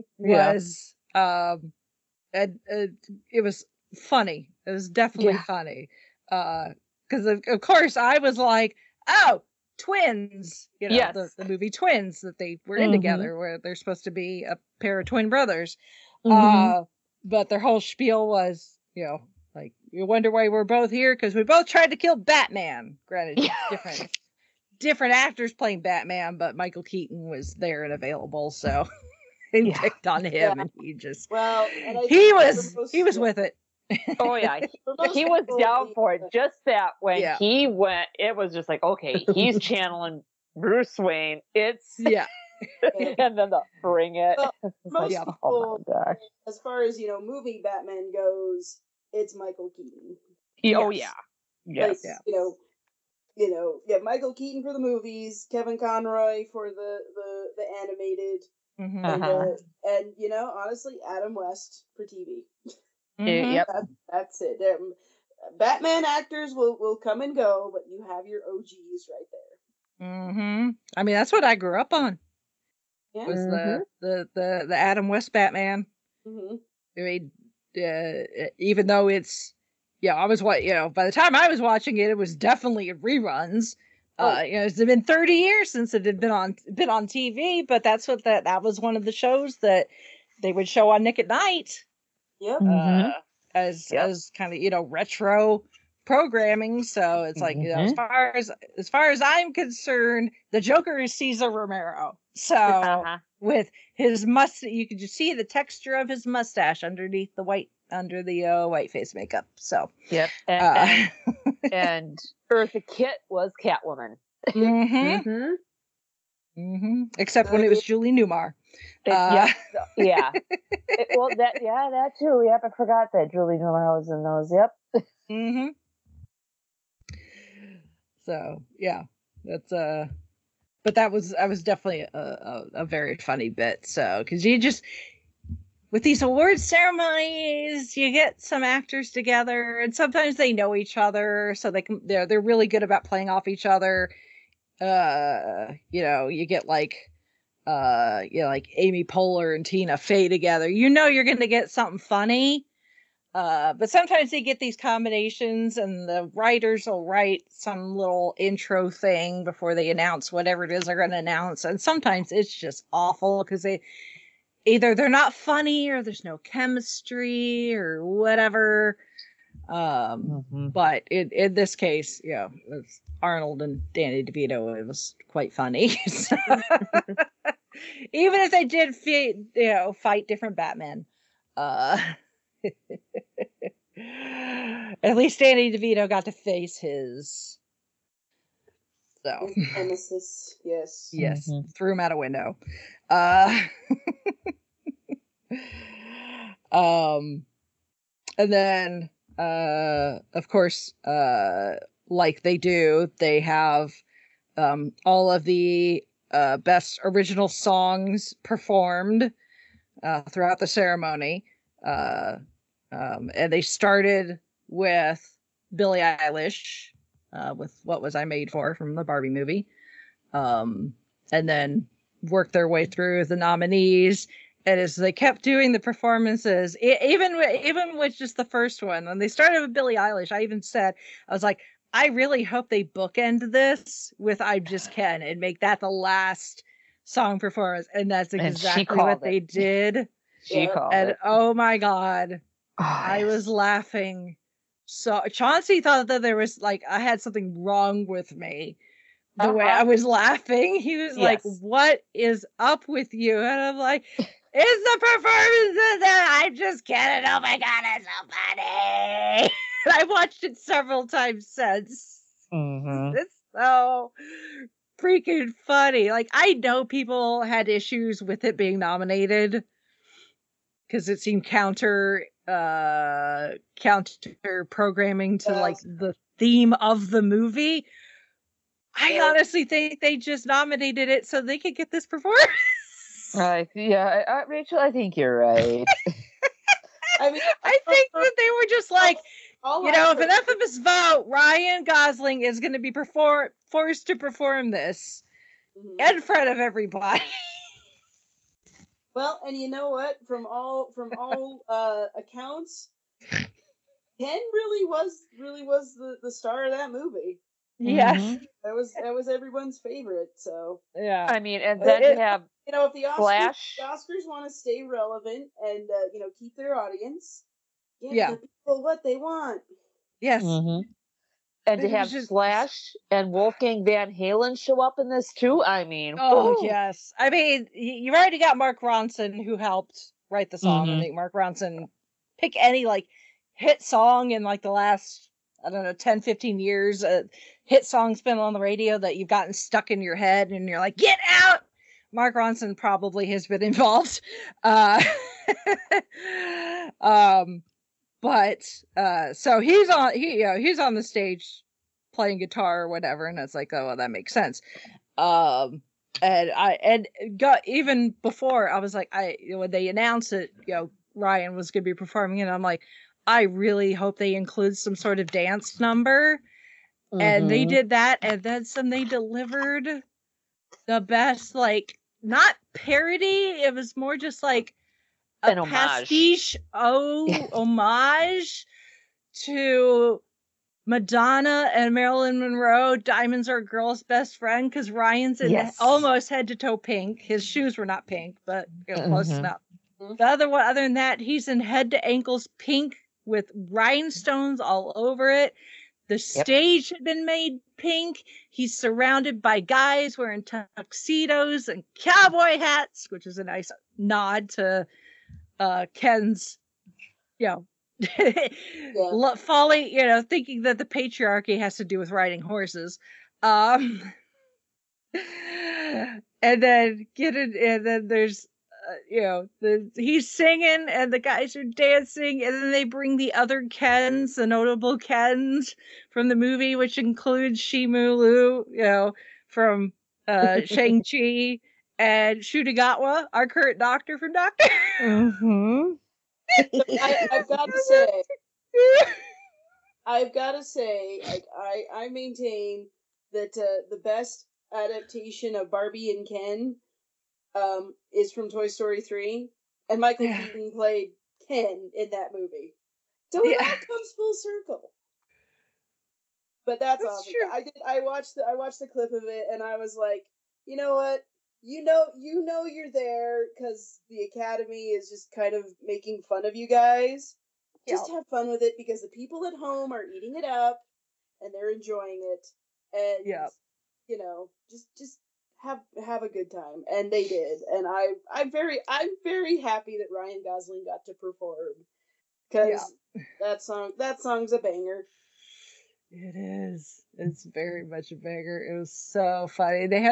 And it was funny. It was definitely funny. Because of course I was like, oh, twins, yes. the movie Twins that they were in together, where they're supposed to be a pair of twin brothers. But their whole spiel was, like, you wonder why we're both here, because we both tried to kill Batman. Granted, different actors playing Batman, but Michael Keaton was there and available, so they picked on him, and he just he was with it. Oh yeah, he was down for it. Just that when he went, it was just like, okay, he's channeling Bruce Wayne. It's and then the bring it. Well, most people, as far as movie Batman goes, it's Michael Keaton. Oh yeah, yes. Like, Michael Keaton for the movies, Kevin Conroy for the animated, and honestly, Adam West for TV. Yep. That's it. Batman actors will come and go, but you have your OGs right there. I mean, that's what I grew up on. Yeah. Was the Adam West Batman. I mean, even though it's I was by the time I was watching it, it was definitely reruns. It's been 30 years since it had been on TV, but that's what that was one of the shows that they would show on Nick at Night. Yep. As kind of retro programming. So it's like as far as I'm concerned, the Joker is Cesar Romero. So with his mustache, you could just see the texture of his mustache underneath the white face makeup. So and Eartha Kitt was Catwoman. Except when it was Julie Newmar. That too. Yep, I forgot that Julie Newmar was in those. Yep. So that's but that was definitely a very funny bit. So because you just with these award ceremonies, you get some actors together, and sometimes they know each other, so they're really good about playing off each other. You get like Amy Poehler and Tina Fey together. You're going to get something funny. But sometimes they get these combinations, and the writers will write some little intro thing before they announce whatever it is they're going to announce. And sometimes it's just awful because they're not funny, or there's no chemistry or whatever. But in this case, it's Arnold and Danny DeVito. It was quite funny. Even if they did fight different Batmen. At least Danny DeVito got to face his. So. Nemesis, yes. Yes, threw him out a window. And then, of course, like they do, they have all of the best original songs performed throughout the ceremony. And they started with Billie Eilish with What Was I Made For from the Barbie movie. And then worked their way through the nominees. And as they kept doing the performances, even with just the first one, when they started with Billie Eilish, I even said, I was like, I really hope they bookend this with I Just Can and make that the last song performance. And that's exactly what they did. She called and it. Oh my God. I was laughing. So Chauncey thought that there was I had something wrong with me. The way I was laughing, he was like, "What is up with you?" And I'm like, "It's the performances that I just can't." Oh my God, it's so funny! I've watched it several times since. It's so freaking funny. I know people had issues with it being nominated because it seemed counter programming to the theme of the movie. I honestly think they just nominated it so they could get this performance. Rachel, I think you're right. I mean, I think that they were just if an infamous vote, Ryan Gosling is going to be forced to perform this in front of everybody. Well, and you know what? From all accounts, Ken really was the star of that movie. Yes, that was everyone's favorite. So yeah, I mean, and then you have if the Flash. Oscars want to stay relevant and keep their audience, give the people what they want. Yes, and to have Slash and Wolfgang Van Halen show up in this too. I mean, yes. I mean, you've already got Mark Ronson who helped write the song. I think Mark Ronson pick any hit song in the last 10, 15 years, a hit song's been on the radio that you've gotten stuck in your head and you're like, get out. Mark Ronson probably has been involved. But so he's on the stage playing guitar or whatever, and it's like, oh, well, that makes sense. Even before I was like, when they announced it, Ryan was going to be performing, and I'm like, I really hope they include some sort of dance number. And they did that, and then they delivered the best, not parody, it was more just a pastiche homage to Madonna and Marilyn Monroe, Diamonds Are a Girl's Best Friend, because Ryan's in almost head to toe pink. His shoes were not pink, but close enough. Other than that, he's in head to ankles pink with rhinestones all over it. The stage had been made pink. He's surrounded by guys wearing tuxedos and cowboy hats, which is a nice nod to Ken's, folly, thinking that the patriarchy has to do with riding horses. And then there's he's singing and the guys are dancing, and then they bring the other Kens, the notable Kens from the movie, which includes Shimu Liu, from Shang-Chi, and Shutagawa, our current doctor from Doctor. I've got to say, I maintain that the best adaptation of Barbie and Ken is from Toy Story 3, and Michael Keaton played Ken in that movie. So it all comes full circle. But that's awesome. True. I watched the clip of it, and I was like, you know what? You know you're there because the Academy is just kind of making fun of you guys. Just have fun with it, because the people at home are eating it up and they're enjoying it. And just have a good time, and they did, and I'm very happy that Ryan Gosling got to perform, because that song's a banger. It is. It's very much a banger. It was so funny. They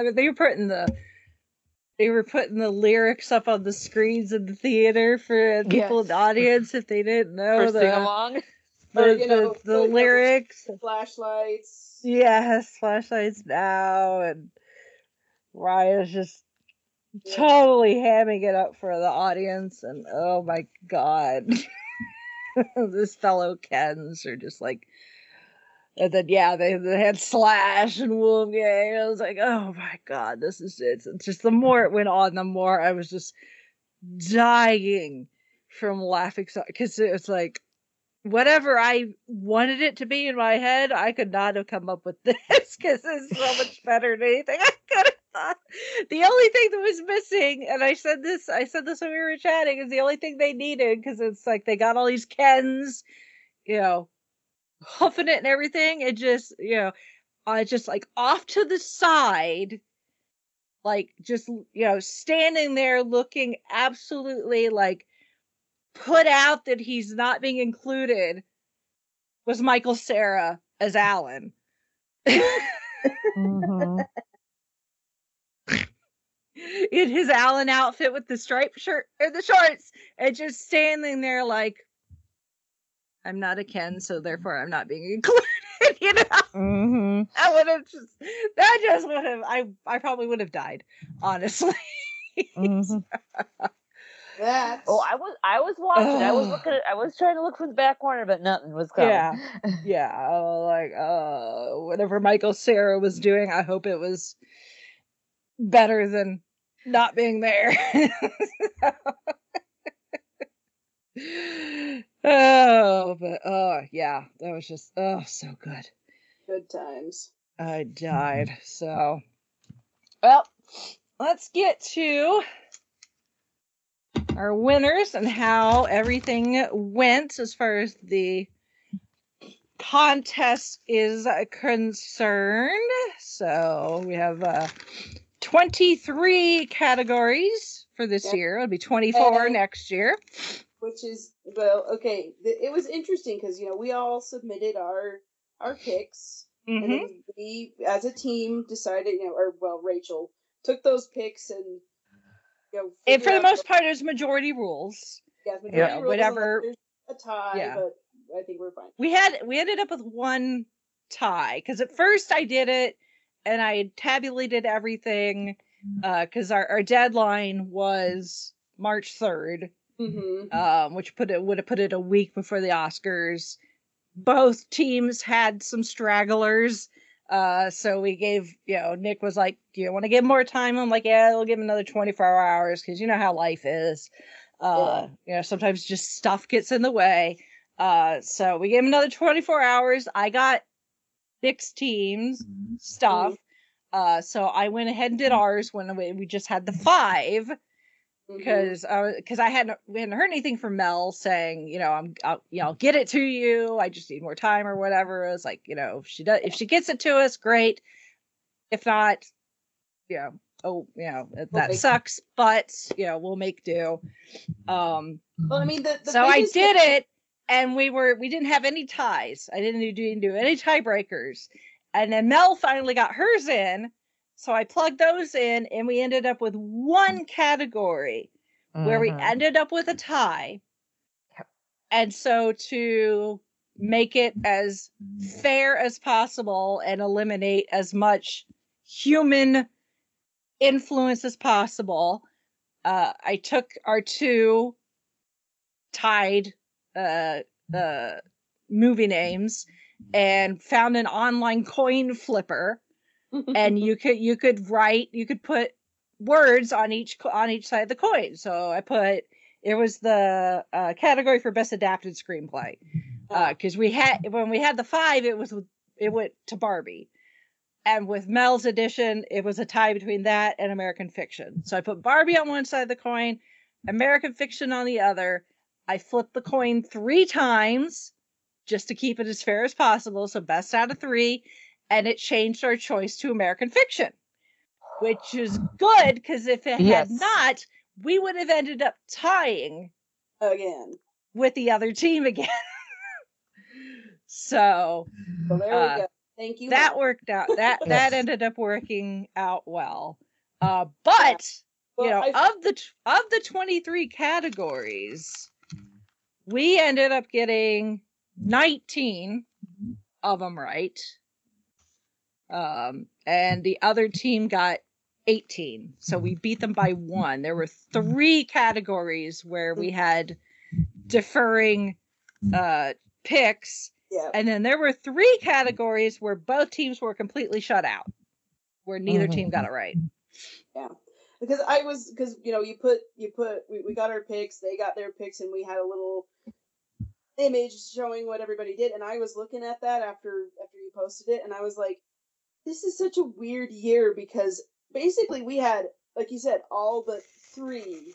were putting the lyrics up on the screens in the theater for people in the audience if they didn't know sing along. The lyrics. Flashlights. Yes, flashlights now, and Raya's just totally hamming it up for the audience, and oh my god. This fellow Kens are just like, and then they had Slash and Wolfgang. I was like, oh my god, this is it. It's just the more it went on, the more I was just dying from laughing, because it's like, whatever I wanted it to be in my head, I could not have come up with this, because it's so much better than anything I could have thought. The only thing that was missing, and I said this when we were chatting, is the only thing they needed, because it's like they got all these Kens, huffing it and everything. It just, just like off to the side, like just, standing there looking absolutely like put out that he's not being included, was Michael Cera as Alan. Mm-hmm. In his Alan outfit with the striped shirt or the shorts, and just standing there like, I'm not a Ken, so therefore I'm not being included. Mm-hmm. I probably would have died, honestly. Mm-hmm. That's... Oh, I was watching. I was trying to look for the back corner, but nothing was coming. Yeah. Whatever Michael Cera was doing, I hope it was better than not being there. That was just so good. Good times. I died. So, well, let's get to our winners and how everything went as far as the contest is concerned. So we have 23 categories for this year. It'll be 24 next year. Which is, well, okay. It was interesting because, we all submitted our picks. Mm-hmm. And then we, as a team, decided, Rachel took those picks and, and for the most part, it was majority rules. Yeah, majority rules. Whatever. There's a tie, but I think we're fine. We ended up with one tie, because at first I did it and I had tabulated everything, because our deadline was March 3rd. Mm-hmm. Which would have put it a week before the Oscars. Both teams had some stragglers, so we gave, Nick was like, do you want to give more time? I'm like, yeah, we'll give him another 24 hours, because you know how life is. Sometimes just stuff gets in the way. So we gave him another 24 hours. I got Nick's team's stuff. So I went ahead and did ours when we just had the 5. Because we hadn't heard anything from Mel saying, I'll get it to you. I just need more time or whatever. It was like, if she gets it to us, great. If not, that sucks. But we'll make do. Well, I mean, so I did it, and we didn't have any ties. I didn't do any tiebreakers, and then Mel finally got hers in. So I plugged those in, and we ended up with one category where we ended up with a tie. And so to make it as fair as possible and eliminate as much human influence as possible, I took our 2 tied movie names and found an online coin flipper. And you could put words on each side of the coin. So it was the category for best adapted screenplay, because when we had the 5, it went to Barbie, and with Mel's edition, it was a tie between that and American Fiction. So I put Barbie on one side of the coin, American Fiction on the other. I flipped the coin 3 times just to keep it as fair as possible. So best out of 3. And it changed our choice to American Fiction. which is good because if it Yes. had not, we would have ended up tying again with the other team again. So there we go. Thank you. That Matt. worked out. That ended up working out well. But Well, you know, of the 23 categories, we ended up getting 19 of them right. And the other team got 18. So we beat them by 1. There were 3 categories where we had deferring picks. Yeah. And then there were 3 categories where both teams were completely shut out, where neither team got it right. Yeah. Because you know, we got our picks, they got their picks, and we had a little image showing what everybody did. And I was looking at that after you posted it, and I was like, this is such a weird year because basically we had, like you said, all but 3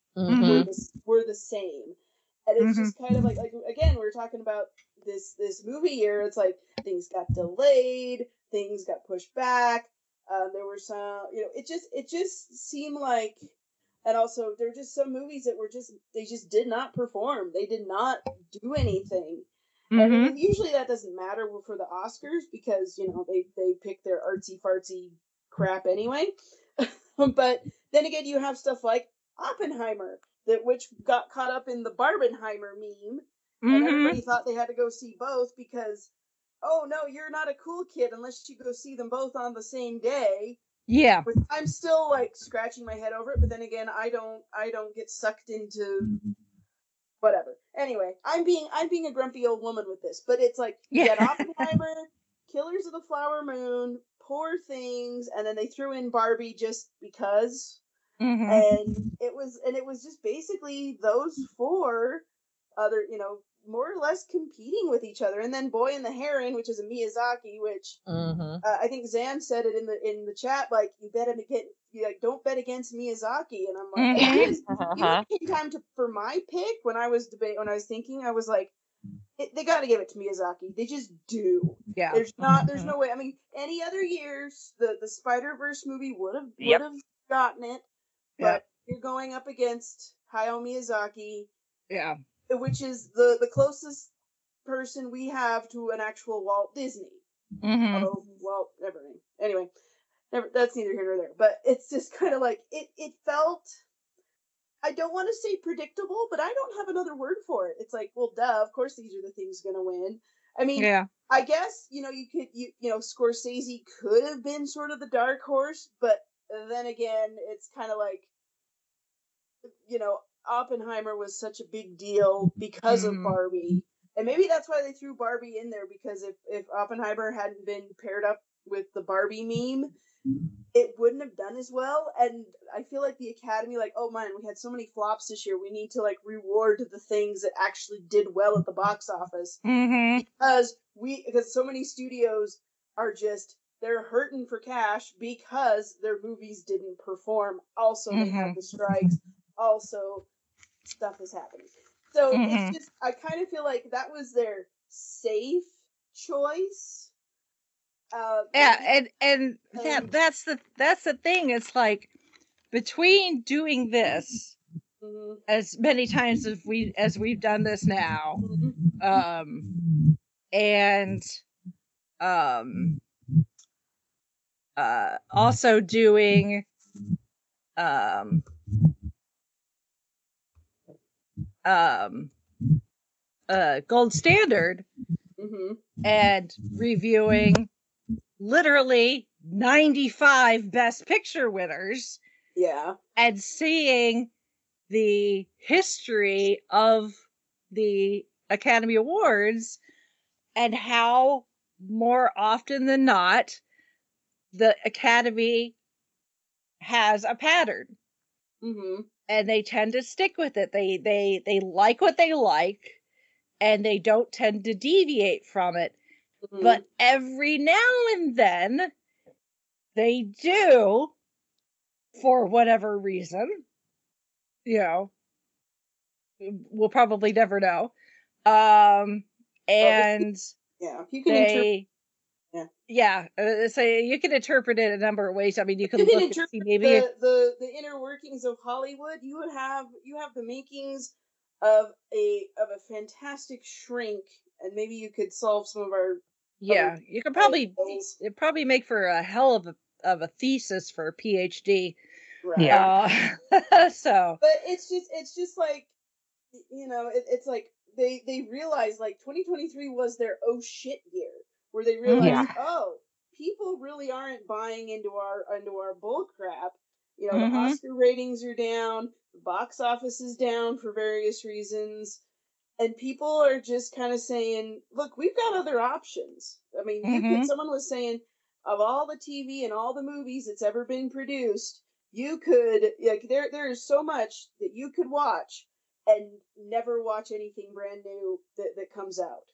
were the same. And it's just kind of like again, we were talking about this movie year. It's like things got delayed, things got pushed back. There were some, you know, it just seemed like, and also there were just some movies that they just did not perform. They did not do anything. And I mean, usually that doesn't matter for the Oscars because, you know, they pick their artsy fartsy crap anyway. But then again, you have stuff like Oppenheimer, which got caught up in the Barbenheimer meme, and everybody thought they had to go see both because, oh no, you're not a cool kid unless you go see them both on the same day. Yeah. I'm still like scratching my head over it, but then again, I don't get sucked into whatever. Anyway, I'm being a grumpy old woman with this, but it's like you had Oppenheimer, Killers of the Flower Moon, Poor Things, and then they threw in Barbie just because. And it was just basically those 4 other, you know, more or less competing with each other. And then Boy and the Heron, which is a Miyazaki, which I think Zan said it in the chat, like don't bet against Miyazaki. And I'm like, even came time for my pick when I was thinking, I was like, they got to give it to Miyazaki. They just do. Yeah. There's no way. I mean, any other years, the Spider-Verse movie would have gotten it. But you're going up against Hayao Miyazaki, which is the closest person we have to an actual Walt Disney. Although, well, never mind. Anyway, that's neither here nor there. But it's just kind of like, it felt, I don't want to say predictable, but I don't have another word for it. It's like, well, duh, of course these are the things going to win. I mean, I guess, you know, you know, Scorsese could have been sort of the dark horse, but then again, it's kind of like, you know, Oppenheimer was such a big deal because of Barbie. And maybe that's why they threw Barbie in there, because if Oppenheimer hadn't been paired up with the Barbie meme, it wouldn't have done as well. And I feel like the Academy, like, oh man, we had so many flops this year. We need to like reward the things that actually did well at the box office. Because so many studios are just, they're hurting for cash because their movies didn't perform. Also, they have the strikes. Also, stuff is happening. So it's just, I kind of feel like that was their safe choice. And that's the thing. It's like, between doing this as many times as we've done this now, and also doing Gold Standard and reviewing literally 95 Best Picture winners, and seeing the history of the Academy Awards and how more often than not the Academy has a pattern. And they tend to stick with it. They like what they like, and they don't tend to deviate from it. But every now and then, they do, for whatever reason. You know, we'll probably never know. And you can Yeah. So you can interpret it a number of ways. I mean, you can look and see maybe the inner workings of Hollywood. You have the makings of a fantastic shrink, and maybe you could solve some of our you could probably make for a hell of a thesis for a PhD. Right. Yeah. So, but it's just like, it's like they realized like 2023 was their oh shit year, where they realized, oh, people really aren't buying into our bull crap. The Oscar ratings are down, the box office is down for various reasons, and people are just kind of saying, look, we've got other options. I mean, someone was saying, of all the TV and all the movies that's ever been produced, you could, like, there is so much that you could watch and never watch anything brand new that comes out.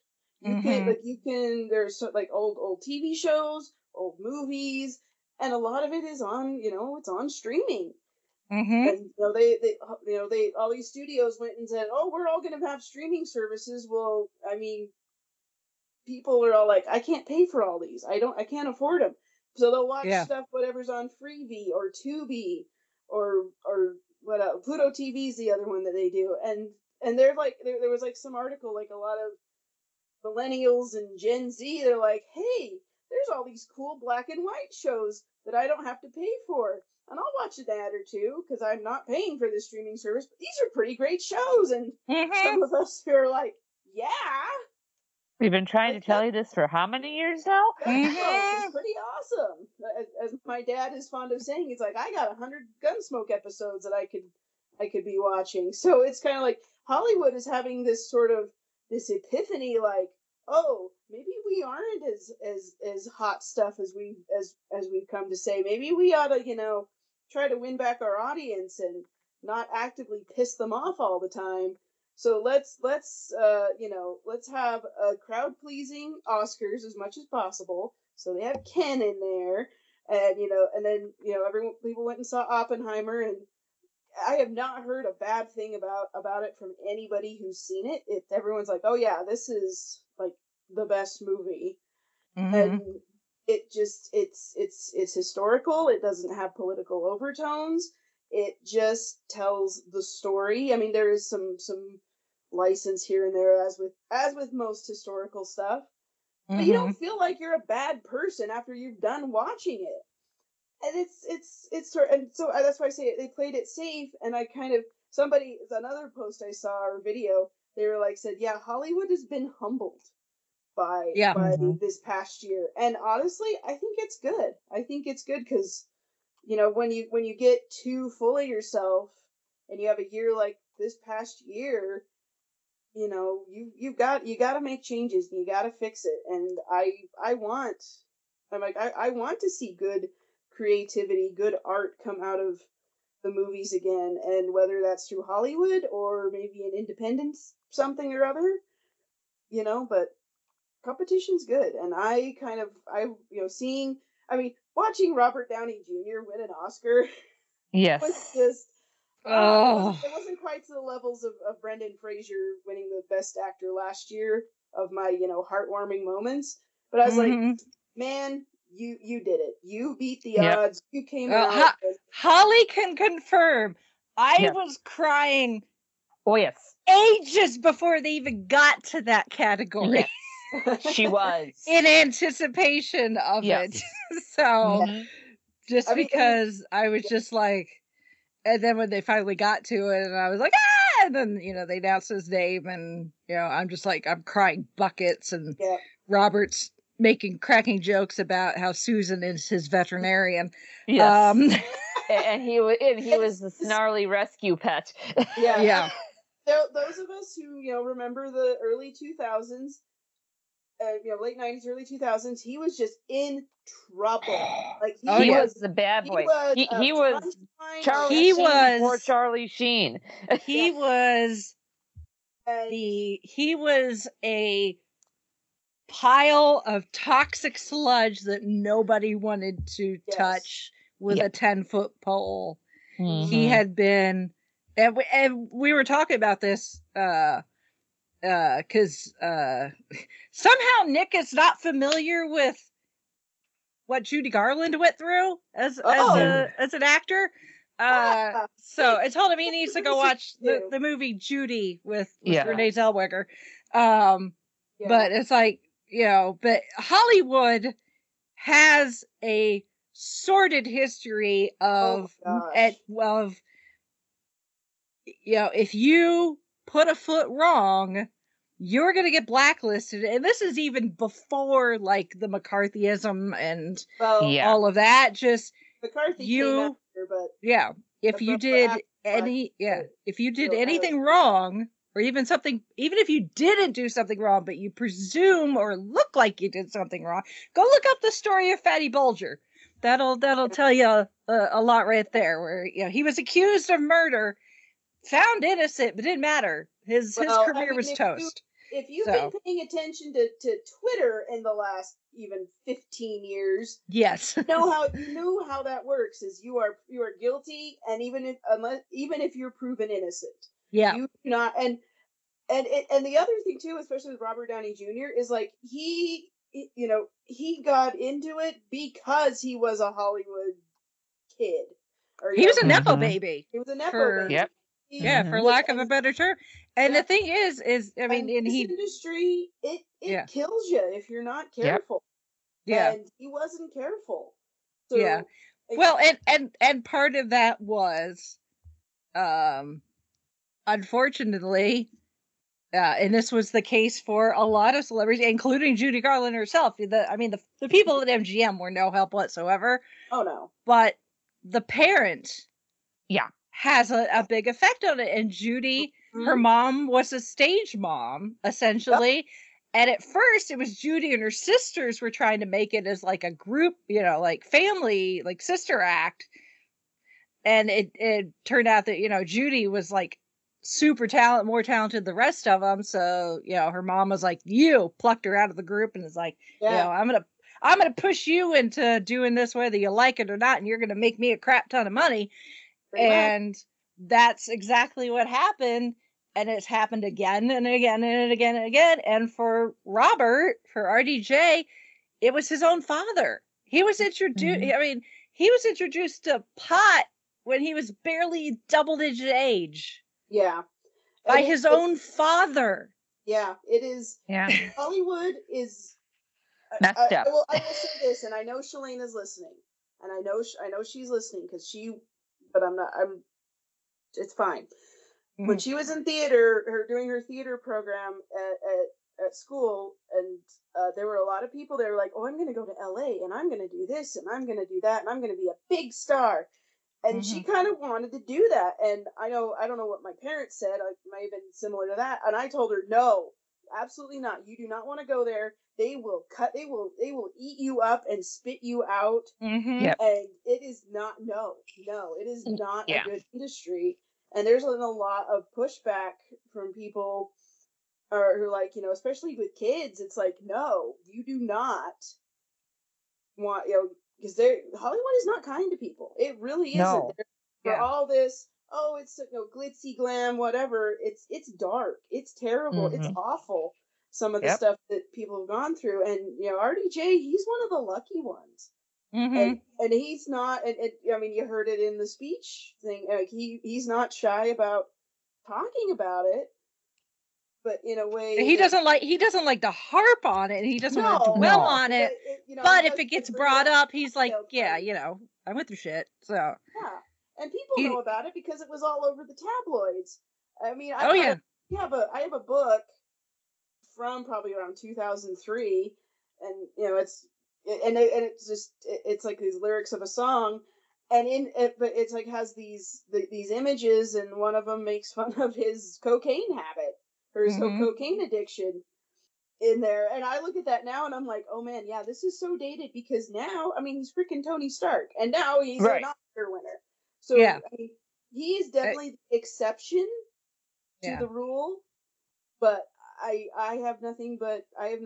There's like old TV shows, old movies, and a lot of it is on, it's on streaming. And they all these studios went and said, oh, we're all going to have streaming services. Well, I mean, people are all like, I can't pay for all these. I can't afford them. So they'll watch stuff, whatever's on Freevee or Tubi or what else? Pluto TV is the other one that they do. And they're like, there was like some article, like a lot of millennials and Gen Z, they're like, hey, there's all these cool black and white shows that I don't have to pay for. And I'll watch an ad or two because I'm not paying for this streaming service. But these are pretty great shows. And some of us who are like, yeah. We've been trying to tell you this for how many years now? It's pretty awesome. As my dad is fond of saying, he's like, I got 100 Gunsmoke episodes that I could be watching. So it's kind of like Hollywood is having this sort of this epiphany, like, oh, maybe we aren't as hot stuff as we've come to say. Maybe we ought to, try to win back our audience and not actively piss them off all the time. So let's have a crowd pleasing Oscars as much as possible. So they have Ken in there, and then people went and saw Oppenheimer, and I have not heard a bad thing about it from anybody who's seen it. Everyone's like, oh yeah, this is like the best movie, and it just it's historical. It doesn't have political overtones. It just tells the story. I mean, there is some license here and there, as with most historical stuff, but you don't feel like you're a bad person after you've done watching it. And it's sort, and so that's why I say they played it safe. And I kind of, another post I saw or video, they were like, said, yeah, Hollywood has been humbled by this past year. And honestly, I think it's good. I think it's good because, when you get too full of yourself and you have a year like this past year, you got to make changes and you got to fix it. And I want to see good creativity, good art come out of the movies again, and whether that's through Hollywood or maybe an independent something or other, but competition's good. And watching Robert Downey Jr. win an Oscar was just it wasn't quite to the levels of Brendan Fraser winning the Best Actor last year of my heartwarming moments, but I was like, man, you did it. You beat the odds. You came out. Holly can confirm. I was crying. Oh yes. Ages before they even got to that category. Yes. She was in anticipation of it. So because I was just like, and then when they finally got to it, and I was like, ah! And then they announced his name, and I'm just like, I'm crying buckets, and Robert's cracking jokes about how Susan is his veterinarian. Yes. and he was the snarly rescue pet. Yeah. Those of us who remember the early 2000s, late 90s, early 2000s, he was just in trouble. Like he was the bad boy. He was Charlie Sheen before Charlie Sheen. He was he was a pile of toxic sludge that nobody wanted to touch with a 10-foot pole. He had been, and we were talking about this because somehow Nick is not familiar with what Judy Garland went through as an actor. So I told him he needs to go watch the movie Judy with Renee Zellweger. But it's like, but Hollywood has a sordid history of if you put a foot wrong, you're going to get blacklisted. And this is even before like the McCarthyism and all of that. Just McCarthy came after, but if you did anything wrong, or even if you didn't do something wrong, but you presume or look like you did something wrong, go look up the story of Fatty Bulger. That'll tell you a lot right there, where he was accused of murder, found innocent, but didn't matter. His career was toast. If you've been paying attention to Twitter in the last even 15 years, yes, you know how that works. Is you are guilty, and even if you're proven innocent, you do not. And the other thing too, especially with Robert Downey Jr., is like he got into it because he was a Hollywood kid. He was a Nepo baby. He was a Nepo baby. Yep. For lack of a better term. And the thing is I mean, in this industry, it kills you if you're not careful. Yeah. And he wasn't careful. So, well, and part of that was, unfortunately, and this was the case for a lot of celebrities, including Judy Garland herself. The people at MGM were no help whatsoever. Oh no. But the parent, has a big effect on it. And Judy, her mom was a stage mom, essentially. Yep. And at first, it was Judy and her sisters were trying to make it as like a group, like family, like sister act. And it turned out that, Judy was like super more talented than the rest of them. So, her mom was like, plucked her out of the group and is like, I'm going to push you into doing this whether you like it or not. And you're going to make me a crap ton of money. And that's exactly what happened. And it's happened again and again and again and again. And for Robert, for RDJ, it was his own father. He was introduced. He was introduced to pot when he was barely double-digit age. Yeah. By his own father. Yeah, it is. Yeah. Hollywood is. I will say this, and I know Shalane is listening, and I know she's listening but I'm not. It's fine. Mm-hmm. When she was in theater, doing her theater program at school, and there were a lot of people. They were like, "Oh, I'm going to go to LA, and I'm going to do this, and I'm going to do that, and I'm going to be a big star." And she kind of wanted to do that. And I don't know what my parents said. It might have been similar to that. And I told her, no, absolutely not. You do not want to go there. They will eat you up and spit you out. Mm-hmm. Yep. And it is not, it is not a good industry. And there's a lot of pushback from people who are like, especially with kids, it's like, no, you do not want, because Hollywood is not kind to people. It really isn't. No. For all this, it's glitzy glam, whatever. It's dark. It's terrible. Mm-hmm. It's awful. Some of the stuff that people have gone through, and RDJ, he's one of the lucky ones. Mm-hmm. And he's not. And you heard it in the speech thing. He's not shy about talking about it. But in a way, he doesn't like to harp on it. And he doesn't want to dwell on it. But if it gets brought up, he's like, I went through shit. So and people know about it because it was all over the tabloids. I mean, I have a book from probably around 2003, and it's like these lyrics of a song, and but it's like has these images, and one of them makes fun of his cocaine habit. Or his cocaine addiction in there. And I look at that now and I'm like, oh man, this is so dated because now, he's freaking Tony Stark and now he's an Oscar winner. So he is definitely the exception to the rule, but I have nothing but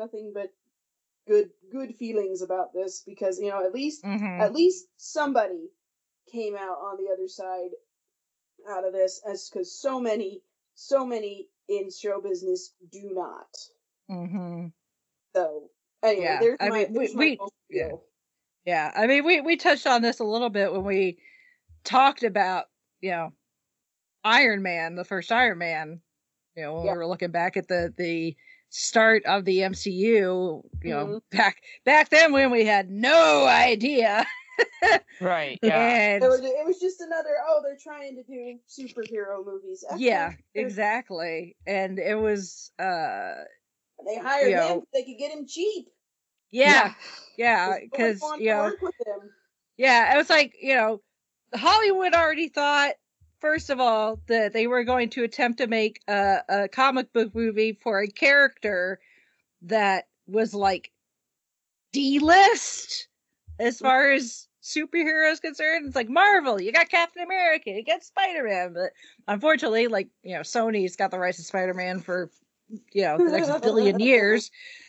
good feelings about this because, at least somebody came out on the other side out of this because so many in show business do not. Mm-hmm. So anyway, there's my Yeah, I mean, we touched on this a little bit when we talked about, Iron Man, the first Iron Man, when we were looking back at the start of the MCU, back then when we had no idea. Right. Yeah. And it was just another, they're trying to do superhero movies. Exactly. And it was they hired him so they could get him cheap. Yeah, because work with him. Yeah, it was like, Hollywood already thought, first of all, that they were going to attempt to make a comic book movie for a character that was like D-list as far as superheroes concerned. It's like Marvel, you got Captain America, you got Spider-Man, but unfortunately, Sony's got the rights to Spider-Man for the next billion years.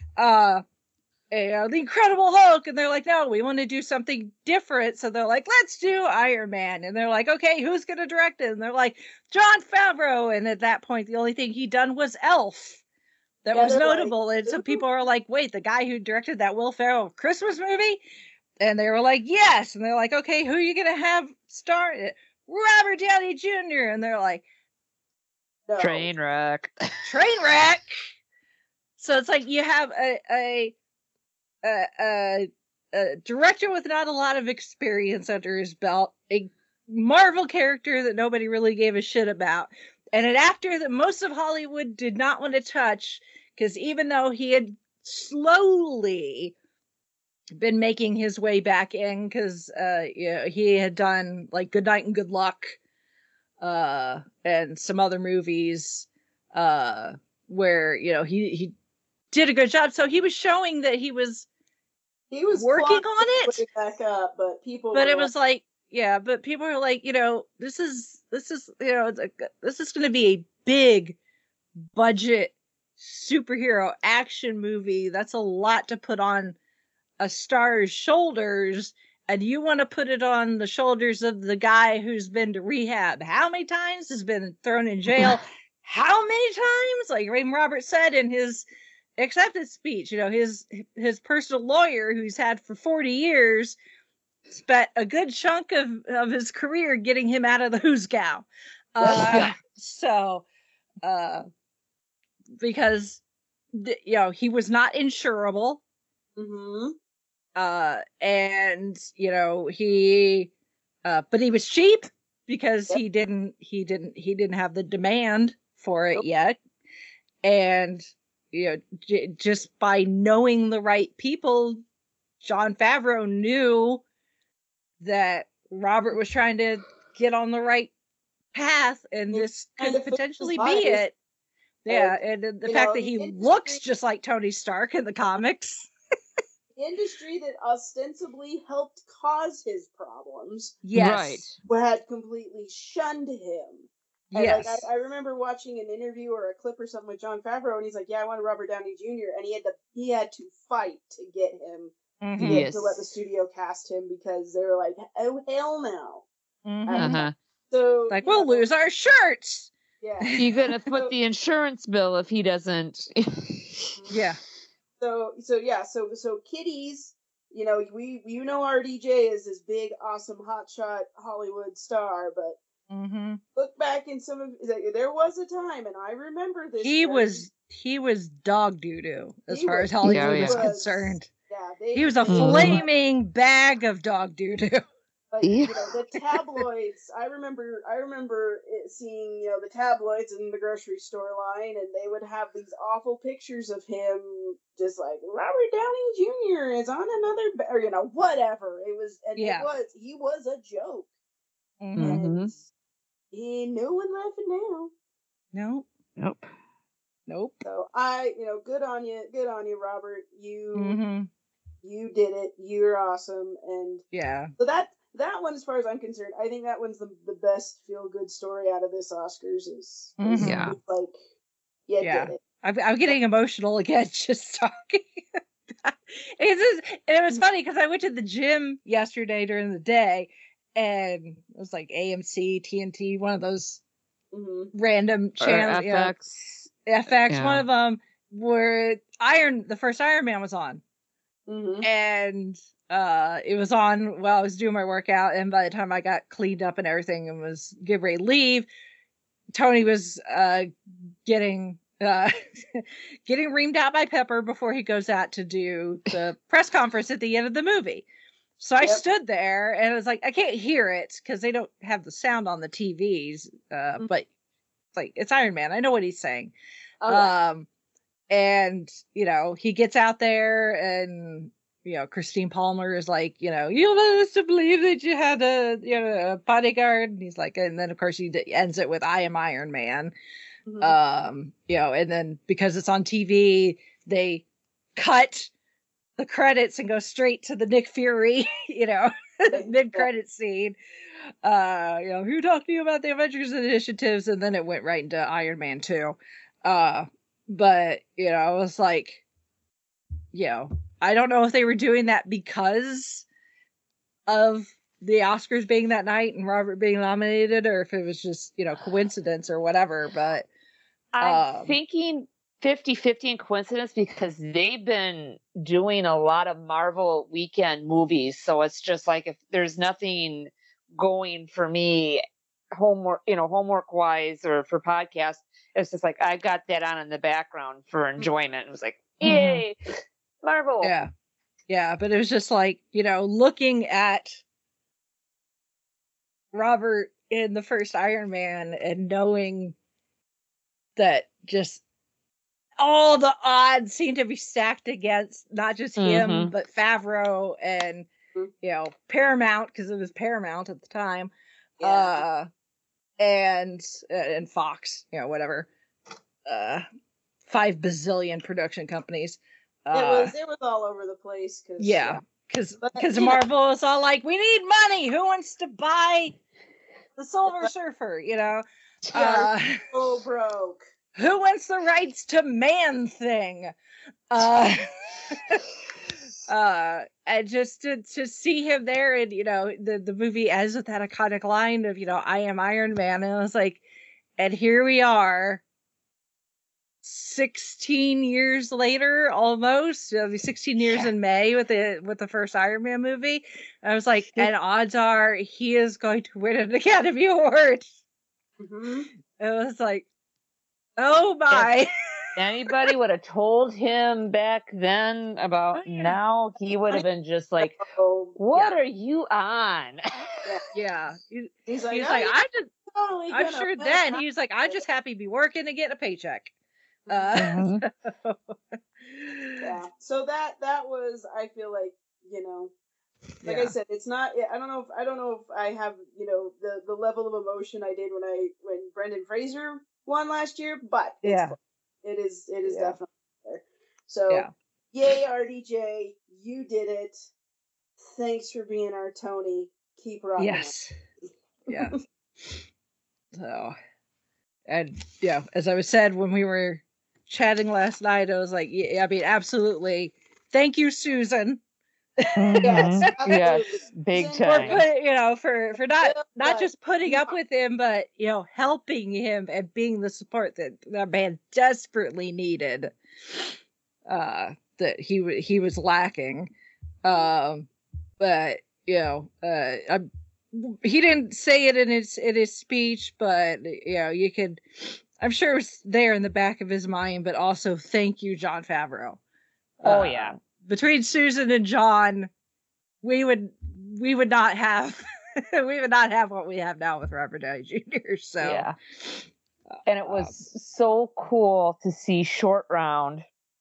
The Incredible Hulk, and they're like, no, we want to do something different. So they're like, let's do Iron Man. And they're like, okay, who's going to direct it? And they're like, Jon Favreau. And at that point, the only thing he'd done was Elf. That was notable. And some people are like, wait, the guy who directed that Will Ferrell Christmas movie? And they were like, yes. And they're like, okay, who are you going to have star it? Robert Downey Jr. And they're like, no. Train wreck. So it's like you have a director with not a lot of experience under his belt, a Marvel character that nobody really gave a shit about, and an actor that most of Hollywood did not want to touch, because even though he had slowly been making his way back in, because he had done like Good Night and Good Luck and some other movies where he did a good job, so he was showing that he was working on it. Back up, but people were like, this is going to be a big budget superhero action movie. That's a lot to put on a star's shoulders, and you want to put it on the shoulders of the guy who's been to rehab how many times, has been thrown in jail how many times, like Raymond Roberts said in his acceptance speech. His personal lawyer, who's had for 40 years, spent a good chunk of his career getting him out of the hoosgow. Because he was not insurable. Mm-hmm. And he but he was cheap because he didn't have the demand for it yet. And just by knowing the right people, Jon Favreau knew that Robert was trying to get on the right path, and this could potentially be it. Yeah, and the fact that he looks just like Tony Stark in the comics. The industry that ostensibly helped cause his problems, yes, had completely shunned him. And yes. I remember watching an interview or a clip or something with Jon Favreau, and he's like, "Yeah, I wanted Robert Downey Jr." and he had to fight to get him to let the studio cast him, because they were like, "Oh hell no!" So we'll lose our shirts. Yeah, you're gonna put the insurance bill if he doesn't. Yeah. So Kitties, we RDJ is this big, awesome, hotshot Hollywood star, but look back in there was a time, and I remember this. He was dog doo-doo as far as Hollywood was concerned. Yeah, he was a flaming bag of dog doo-doo. But the tabloids, I remember seeing the tabloids in the grocery store line, and they would have these awful pictures of him, just like Robert Downey Jr. is on another, or whatever it was, and he was a joke, and no one laughing now. Nope. So good on you, Robert. You did it. You're awesome, and so that one, as far as I'm concerned, I think that one's the best feel-good story out of this Oscars. Did it. I'm getting emotional again just talking. It was funny because I went to the gym yesterday during the day, and it was like AMC, TNT, one of those random channels. FX, one of them, where the first Iron Man was on. And it was on while I was doing my workout, and by the time I got cleaned up and everything and was getting ready to leave, Tony was getting getting reamed out by Pepper before he goes out to do the press conference at the end of the movie. So I stood there and I was like, I can't hear it because they don't have the sound on the TVs, but it's like, it's Iron Man. I know what he's saying. And, you know, he gets out there and, you know, Christine Palmer is like, you know, you led us to believe that you had a bodyguard. And he's like, and then of course he ends it with, I am Iron Man. Mm-hmm. You know, and then because it's on TV, they cut the credits and go straight to the Nick Fury, you know, mid-credit scene. You know, who talked to you about the Avengers initiatives? And then it went right into Iron Man 2. But, you know, I was like, you know, I don't know if they were doing that because of the Oscars being that night and Robert being nominated, or if it was just, you know, coincidence or whatever. But I'm thinking 50-50 in coincidence because they've been doing a lot of Marvel weekend movies. So it's just like, if there's nothing going for me homework wise or for podcasts, it's just like, I got that on in the background for enjoyment. It was like, yay, Marvel. Yeah. Yeah. But it was just like, you know, looking at Robert in the first Iron Man and knowing that just all the odds seem to be stacked against not just him, but Favreau and, you know, Paramount, because it was Paramount at the time, and Fox, you know, whatever, 5 bazillion production companies. It was all over the place. Because Marvel is all like, we need money. Who wants to buy the Silver Surfer? You know, so broke. Who wants the rights to Man Thing? And just to see him there, and you know, the movie ends with that iconic line of, you know, I am Iron Man, and I was like, and here we are 16 years later, almost. It'll be 16 years in May with the first Iron Man movie. I was like, and odds are he is going to win an Academy Award. It was like, oh my. If anybody would have told him back then about now, he would have been just like, what are you on? He's like I'm sure then he was like, I'm just happy to be working and getting a paycheck. So that was, I feel like, you know, like I said, it's not, I don't know if I have, you know, the level of emotion I did when Brendan Fraser won last year, but it is definitely there. So yay, RDJ, you did it. Thanks for being our Tony. Keep rocking. Yes. Yeah. So, and yeah, as I was said when we were chatting last night, I was like, yeah, I mean, absolutely. Thank you, Susan. Yes, big time. For not just putting up with him, but, you know, helping him and being the support that man desperately needed. That he was lacking. But you know, he didn't say it in his speech, but you know, you could. I'm sure it was there in the back of his mind. But also, thank you, Jon Favreau. Between Susan and John, we would not have what we have now with Robert Downey Jr. So and it was so cool to see Short Round.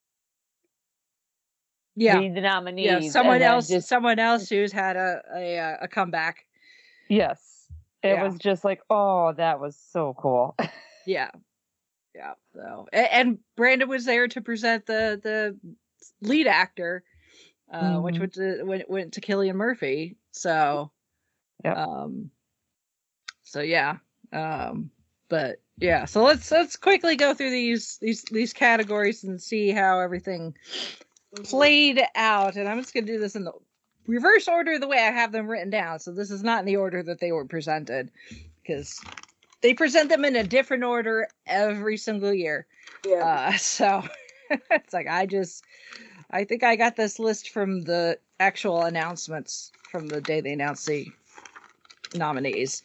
Be the nominee. Yeah, someone else who's had a comeback. Yes, it was just like, oh, that was so cool. Yeah. So, and Brandon was there to present the lead actor, which went to Cillian Murphy. So, but yeah. So let's quickly go through these categories and see how everything played out. And I'm just gonna do this in the reverse order the way I have them written down. So this is not in the order that they were presented, because they present them in a different order every single year. So it's like I think I got this list from the actual announcements from the day they announced the nominees.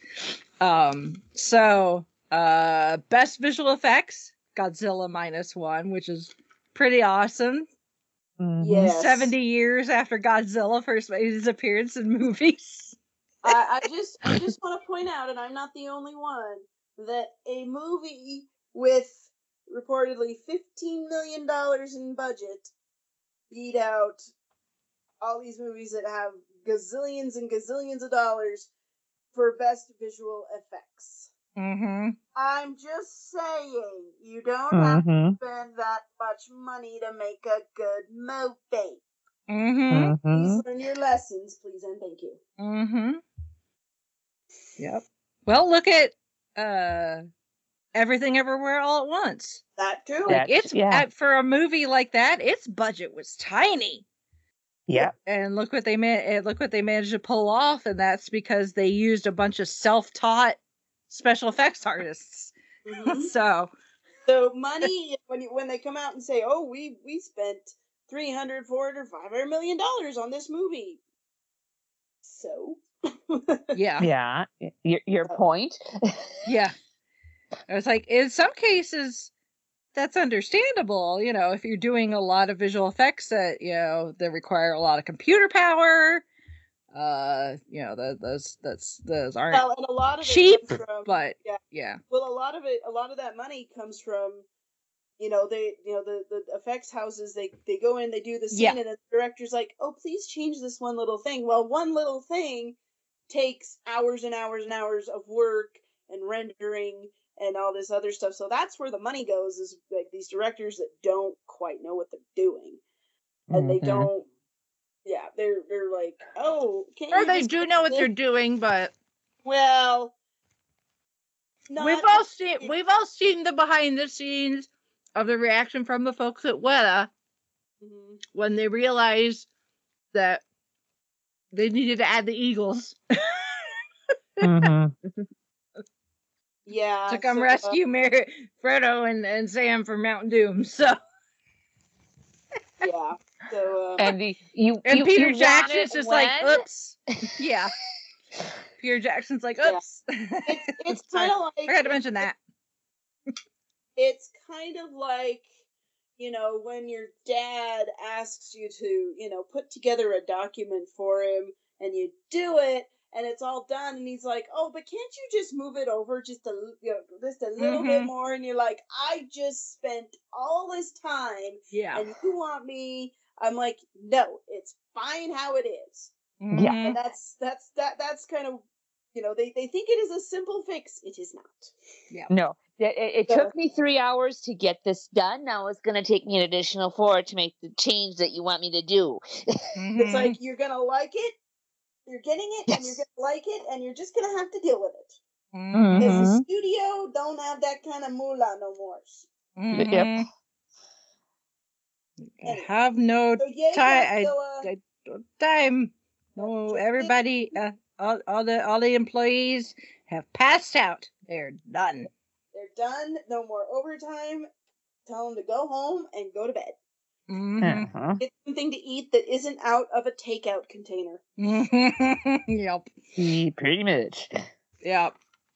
Best visual effects, Godzilla -1, which is pretty awesome. Yes. 70 years after Godzilla first made his appearance in movies. I just want to point out, and I'm not the only one, that a movie with reportedly $15 million in budget beat out all these movies that have gazillions and gazillions of dollars for best visual effects. Mm-hmm. I'm just saying, you don't have to spend that much money to make a good movie. Mm-hmm. Please learn your lessons, please and thank you. Mm-hmm. Yep. Well, look at Everything Everywhere All at Once. That too. Like for a movie like that, its budget was tiny. Yeah. And look what they managed to pull off, and that's because they used a bunch of self-taught special effects artists. Mm-hmm. So money when they come out and say, "Oh, we spent $300, $400, $500 million on this movie." So yeah. Your point. Yeah. I was like, in some cases, that's understandable. If you're doing a lot of visual effects that that require a lot of computer power, those aren't and a lot of cheap. It comes from, but yeah. Well, a lot of that money comes from the effects houses. They go in, they do the scene, and the director's like, "Oh, please change this one little thing." Well, one little thing takes hours and hours and hours of work and rendering and all this other stuff. So that's where the money goes, is like these directors that don't quite know what they're doing, and they don't. Yeah, they're like, "Oh, or they do know what they're doing, but well, we've all seen the behind the scenes of the reaction from the folks at Weta when they realized that they needed to add the Eagles. Yeah, to come rescue Frodo and Sam from Mountain Doom. So yeah, so and Peter Jackson's just like, oops. Yeah, Peter Jackson's like, oops. It's kind of like, I forgot to mention that. It's kind of like, when your dad asks you to, put together a document for him, and you do it, and it's all done, and he's like, "Oh, but can't you just move it over just a little bit more?" And you're like, "I just spent all this time, and you want me?" I'm like, "No, it's fine how it is." Yeah, and that's kind of, they think it is a simple fix. It is not. Yeah, no. It took me 3 hours to get this done. Now it's going to take me an additional 4 to make the change that you want me to do. It's like, you're going to like it, you're getting it, and you're going to like it, and you're just going to have to deal with it. Because the studio don't have that kind of moolah no more. Yep. I have no time. No, everybody, all the employees have passed out. They're done. They're done. No more overtime. Tell them to go home and go to bed. Get something to eat that isn't out of a takeout container. Yep. Pretty much. Yep.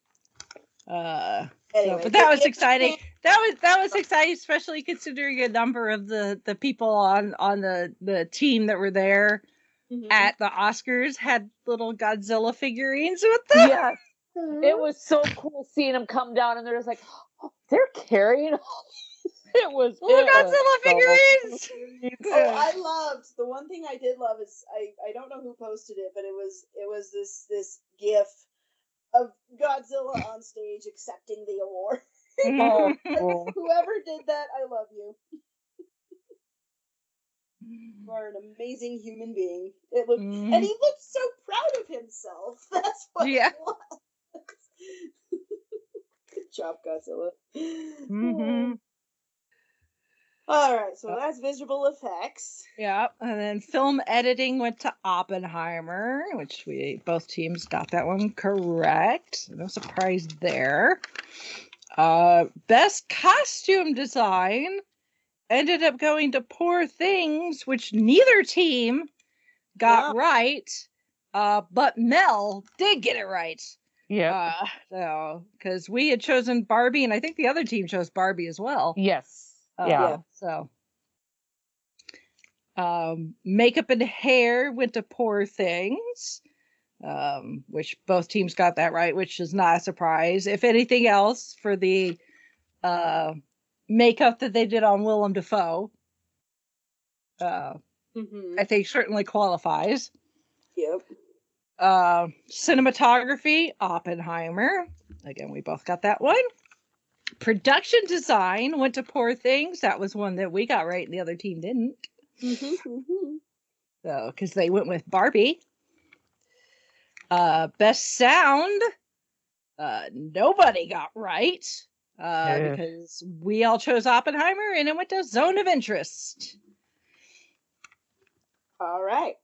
Anyway, but that was exciting. That was exciting, especially considering a number of the people on the team that were there at the Oscars had little Godzilla figurines with them. Yes. It was so cool seeing them come down, and they're just like, "Oh, they're carrying all these." It was Godzilla figurines. I loved, the one thing I did love is, I don't know who posted it, but it was this gif of Godzilla on stage accepting the award. Whoever did that, I love you. You are an amazing human being. It looked, and he looked so proud of himself. That's what it was. Good job, Godzilla. All right, so that's visual effects. Yeah, and then film editing went to Oppenheimer, which both teams got that one correct. No surprise there. Best costume design ended up going to Poor Things, which neither team got right, but Mel did get it right. Yeah. So because we had chosen Barbie, and I think the other team chose Barbie as well. Yes. Yeah. So, makeup and hair went to Poor Things, which both teams got that right, which is not a surprise. If anything else, for the makeup that they did on Willem Dafoe, I think certainly qualifies. Yep. Cinematography, Oppenheimer. Again, we both got that one. Production design went to Poor Things. That was one that we got right and the other team didn't. So, because they went with Barbie. Best sound, nobody got right. Because we all chose Oppenheimer and it went to Zone of Interest. All right.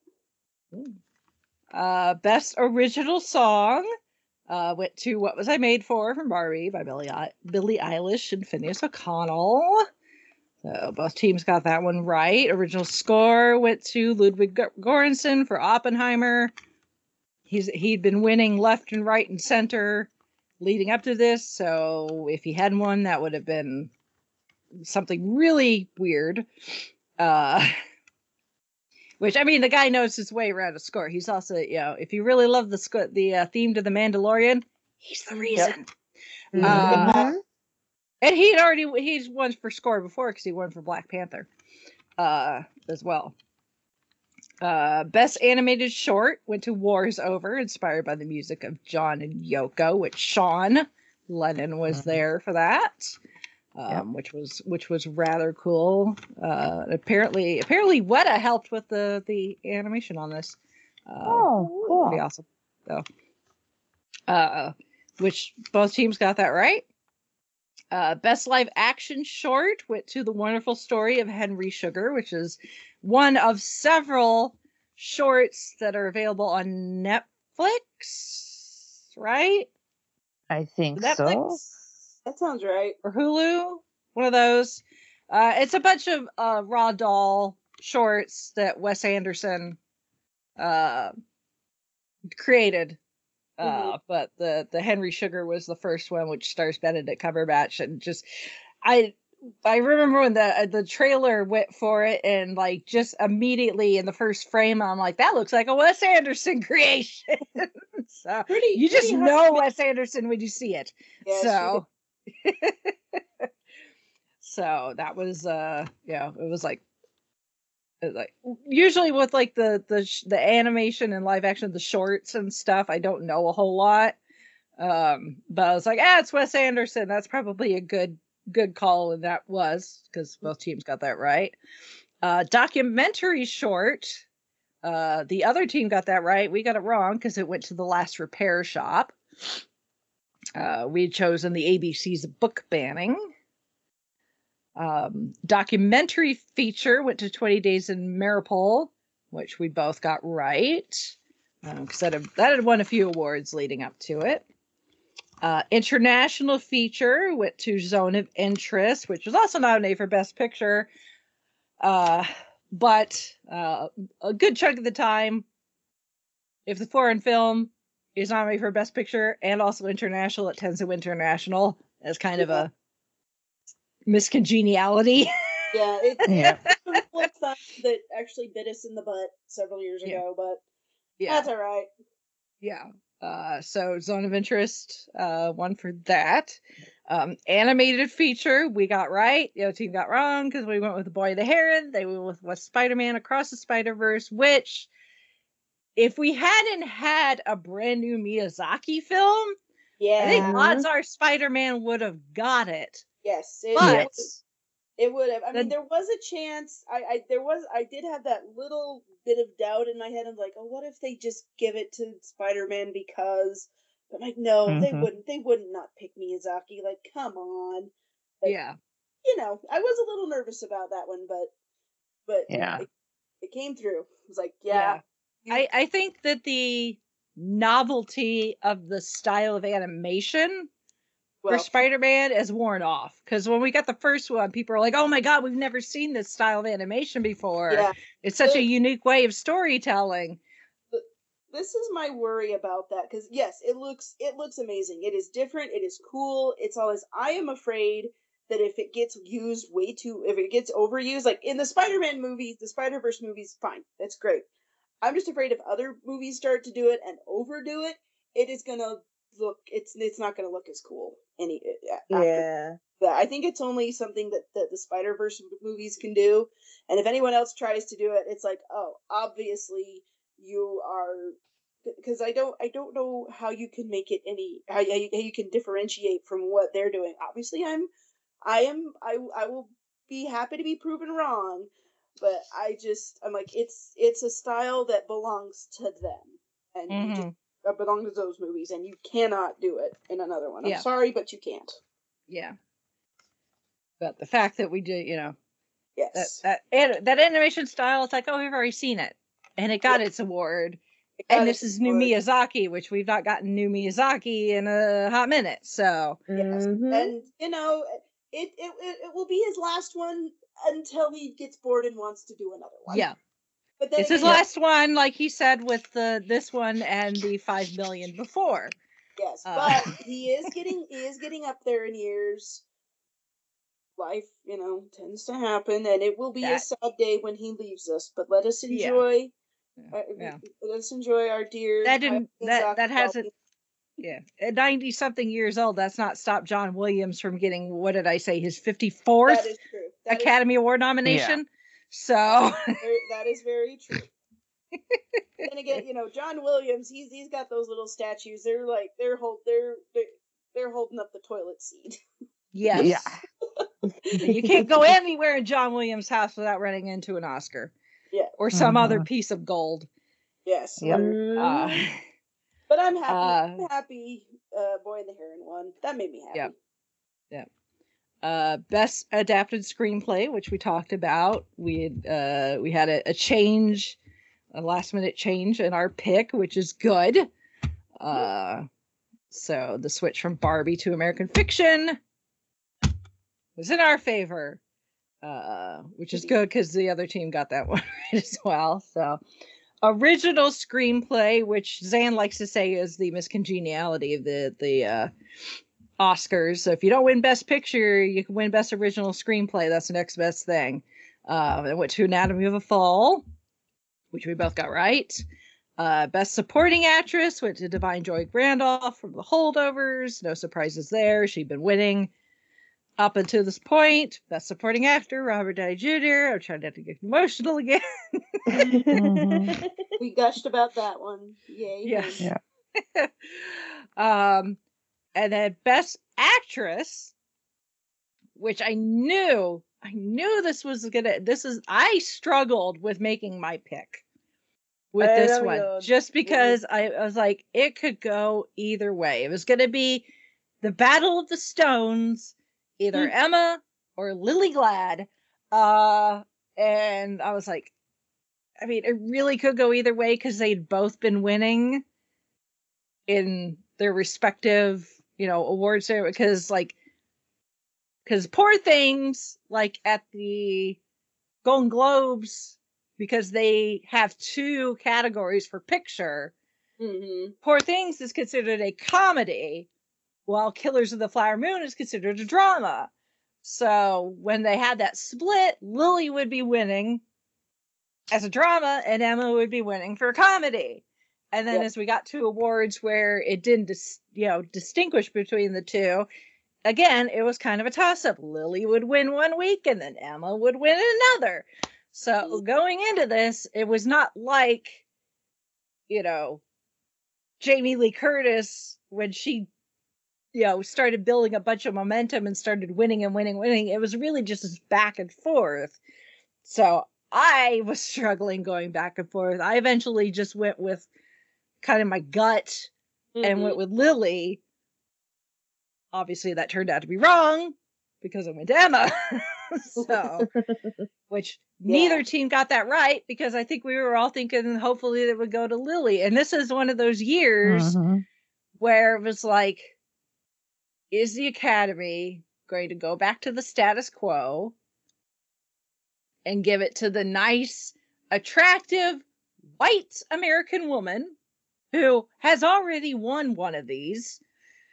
Best original song went to What Was I Made For from Barbie by Billie Eilish and Phineas O'Connell. So both teams got that one right. Original score went to Ludwig Göransson for Oppenheimer. He'd been winning left and right and center leading up to this, so if he hadn't won, that would have been something really weird. Which, I mean, the guy knows his way around a score. He's also, if you really love the theme to The Mandalorian, he's the reason. Yep. And he's won for score before because he won for Black Panther as well. Best animated short went to War's Over, inspired by the music of John and Yoko, which Sean Lennon was there for that, which was rather cool. Apparently Weta helped with the animation on this. Cool. Pretty awesome. So, which both teams got that right. Best live action short went to The Wonderful Story of Henry Sugar, which is one of several shorts that are available on Netflix, right? I think Netflix? So. That sounds right. Or Hulu, one of those. It's a bunch of Raw Doll shorts that Wes Anderson created. But the Henry Sugar was the first one, which stars Benedict Cumberbatch, and just I remember when the trailer went for it, and like just immediately in the first frame, I'm like, that looks like a Wes Anderson creation. So you just know Wes Anderson when you see it. Yeah, so so that was it was like usually with like the animation and live action, the shorts and stuff, I don't know a whole lot. But I was like, it's Wes Anderson. That's probably a good call, and that was because both teams got that right. Documentary short, the other team got that right. We got it wrong because it went to The Last Repair Shop. We'd chosen the ABC's Book Banning. Documentary feature went to 20 Days in Mariupol, which we both got right. Because that had won a few awards leading up to it. International feature went to Zone of Interest, which was also nominated for Best Picture. But a good chunk of the time, if the foreign film is nominated for Best Picture and also international, it tends to win international as kind of a miscongeniality. It's a flip side that actually bit us in the butt several years ago, but that's all right. So Zone of Interest won for that. Animated feature we got right. The other team got wrong because we went with The Boy and the Heron. They went with Spider-Man Across the Spider-Verse, which if we hadn't had a brand new Miyazaki film, I think odds are Spider-Man would have got it. Yes, it would have. I mean, there was a chance. I did have that little bit of doubt in my head. I'm like, oh, what if they just give it to Spider-Man because? But like, no, they wouldn't. They wouldn't not pick Miyazaki. Like, come on. Like, I was a little nervous about that one, but it came through. It was like, I think that the novelty of the style of animation for Spider-Man is worn off. Because when we got the first one, people are like, oh my God, we've never seen this style of animation before. Yeah. It's such a unique way of storytelling. This is my worry about that. Because yes, it looks amazing. It is different. It is cool. It's always, I am afraid that if it gets used if it gets overused, like in the Spider-Man movies, the Spider-Verse movies, fine. That's great. I'm just afraid if other movies start to do it and overdo it, it is gonna look, it's not gonna look as cool. Yeah. I think it's only something that the Spider-Verse movies can do. And if anyone else tries to do it, it's like, oh, obviously you are, because I don't know how you can make it how you can differentiate from what they're doing. Obviously I will be happy to be proven wrong, but I'm like, it's a style that belongs to them, and you just belong to those movies, and you cannot do it in another one. I'm sorry, but you can't. Yeah. But the fact that we do, yes, that animation style, it's like, oh, we've already seen it, and it got its award. And this is new Miyazaki, which we've not gotten new Miyazaki in a hot minute. So yes, and it will be his last one until he gets bored and wants to do another one. Yeah, but it's his last one, like he said with this one and the 5 million before. Yes, but he is getting up there in years. Life, tends to happen, and it will be a sad day when he leaves us. But let us enjoy. Let us enjoy our dear. That hasn't. Yeah, at 90-something years old, that's not stopped John Williams from getting, what did I say, his 54th Academy Award nomination. Yeah. So that is very true. Then again, John Williams, he's got those little statues. They're like they're holding up the toilet seat. Yes. Yeah. You can't go anywhere in John Williams' house without running into an Oscar. Yeah. Or some other piece of gold. Yes. Yep. But I'm happy. I'm happy. Boy and the Heron won. That made me happy. Yeah. Best adapted screenplay, which we talked about. We had a change, a last minute change in our pick, which is good. So the switch from Barbie to American Fiction was in our favor, which is good because the other team got that one right as well. So. Original screenplay, which Zan likes to say is the miscongeniality of the Oscars. So if you don't win Best Picture, you can win Best Original Screenplay. That's the next best thing. It went to Anatomy of a Fall, which we both got right. Best Supporting Actress went to Divine Joy Randolph from The Holdovers. No surprises there. She'd been winning up until this point. Best Supporting Actor, Robert Downey Jr. I'm trying not to get emotional again. We gushed about that one. Yay. Yes. Yeah. And then Best Actress, which I knew I struggled with making my pick with this one. Just because I was like, it could go either way. It was going to be the Battle of the Stones, either Emma or Lily Glad. And I was like, I mean, it really could go either way because they'd both been winning in their respective, awards there. Because Poor Things, like at the Golden Globes, because they have 2 categories for picture, Poor Things is considered a comedy, while Killers of the Flower Moon is considered a drama. So when they had that split, Lily would be winning as a drama, and Emma would be winning for a comedy. And then as we got to awards where it didn't, distinguish between the two, again, it was kind of a toss-up. Lily would win one week, and then Emma would win another. So going into this, it was not like, Jamie Lee Curtis, when she, started building a bunch of momentum and started winning and winning. It was really just this back and forth. So I was struggling going back and forth. I eventually just went with kind of my gut and went with Lily. Obviously that turned out to be wrong because I went to Emma. So, which neither team got that right, because I think we were all thinking hopefully it would go to Lily. And this is one of those years where it was like, is the Academy going to go back to the status quo and give it to the nice, attractive, white American woman who has already won one of these,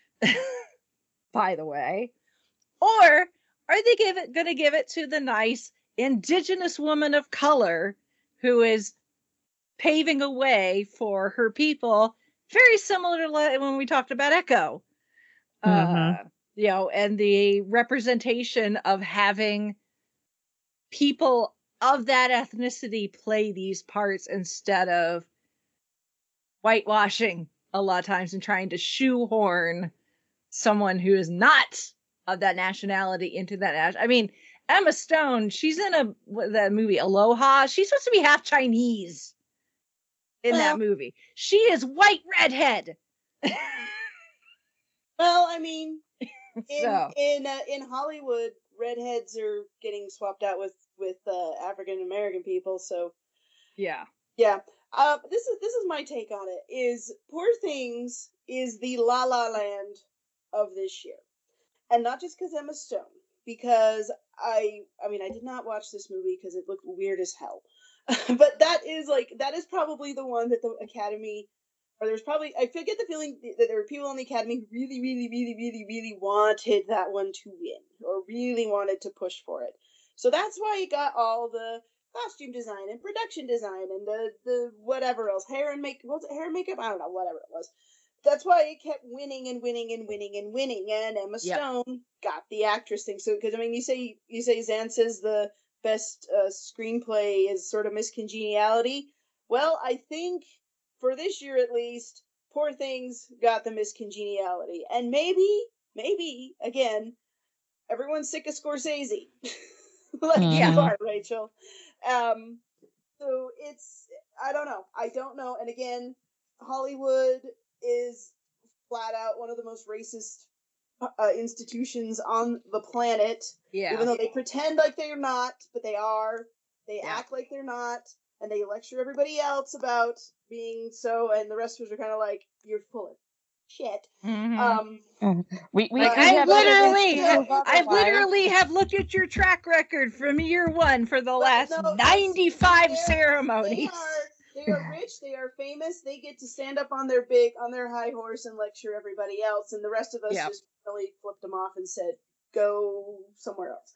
by the way? Or are they going to give it to the nice indigenous woman of color who is paving a way for her people, very similar to when we talked about Echo? You know, and the representation of having people of that ethnicity play these parts instead of whitewashing a lot of times and trying to shoehorn someone who is not of that nationality into that. I mean, Emma Stone, she's in that movie Aloha. She's supposed to be half Chinese in that movie. She is white redhead. Well, I mean, in Hollywood, redheads are getting swapped out with African American people. So yeah. This is my take on it. Is Poor Things is the La La Land of this year, and not just because Emma Stone, because I mean I did not watch this movie because it looked weird as hell, but that is probably the one that the Academy, or there's probably, I get the feeling that there were people in the Academy who really, really, really, really, really wanted that one to win, or really wanted to push for it. So that's why it got all the costume design and production design and the whatever else, hair and makeup, I don't know, whatever it was. That's why it kept winning and winning and winning and winning, and Emma Stone got the actress thing. So, because I mean, you say Zan says the best screenplay is sort of Miss Congeniality. Well, I think for this year at least, Poor Things got the Miss Congeniality, and maybe again, everyone's sick of Scorsese, like you are, Rachel. So it's, I don't know. And again, Hollywood is flat out one of the most racist institutions on the planet. Yeah. Even though they pretend like they're not, but they are. They act like they're not, and they lecture everybody else about being so, and the rest of us are kind of like, you're full of shit. I literally have looked at your track record from year one for the last 95 ceremonies. They are rich, they are famous, they get to stand up on their high horse and lecture everybody else, and the rest of us just really flipped them off and said, go somewhere else.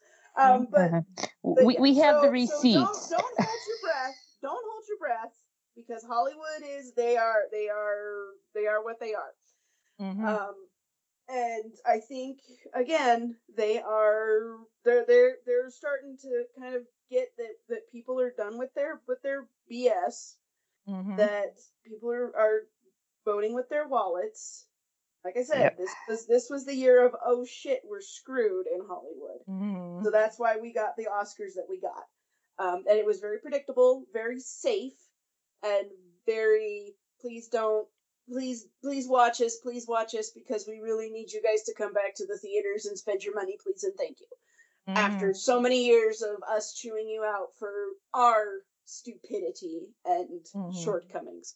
We have the receipts. So don't hold your breath. Don't hold your breath, because Hollywood is, they are what they are. And I think again they're starting to kind of get that people are done with their BS, that people are voting with their wallets. Like I said, this was the year of, oh shit, we're screwed in Hollywood. So that's why we got the Oscars that we got. And it was very predictable, very safe, and very, please watch us, because we really need you guys to come back to the theaters and spend your money, please and thank you. After so many years of us chewing you out for our stupidity and shortcomings.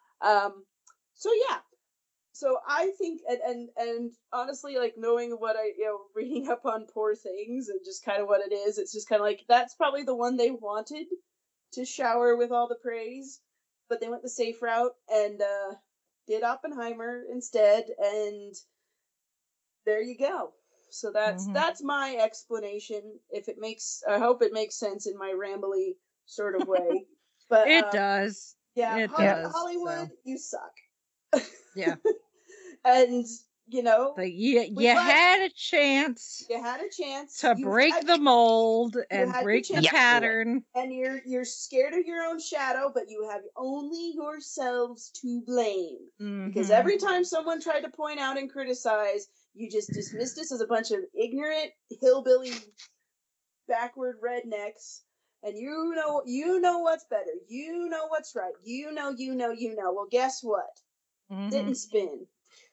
So I think, and honestly, like, knowing what reading up on Poor Things and just kind of what it is, it's just kind of like, that's probably the one they wanted to shower with all the praise, but they went the safe route and did Oppenheimer instead, and there you go. So that's my explanation. I hope it makes sense in my rambly sort of way. But it does. Yeah, it does. Hollywood, you suck. Yeah. And but you had a chance. You had a chance to break the mold and break the pattern. And you're scared of your own shadow, but you have only yourselves to blame. Because every time someone tried to point out and criticize, you just dismissed us as a bunch of ignorant hillbilly backward rednecks. And you know what's better. You know what's right. You know. Well, guess what? Didn't spin.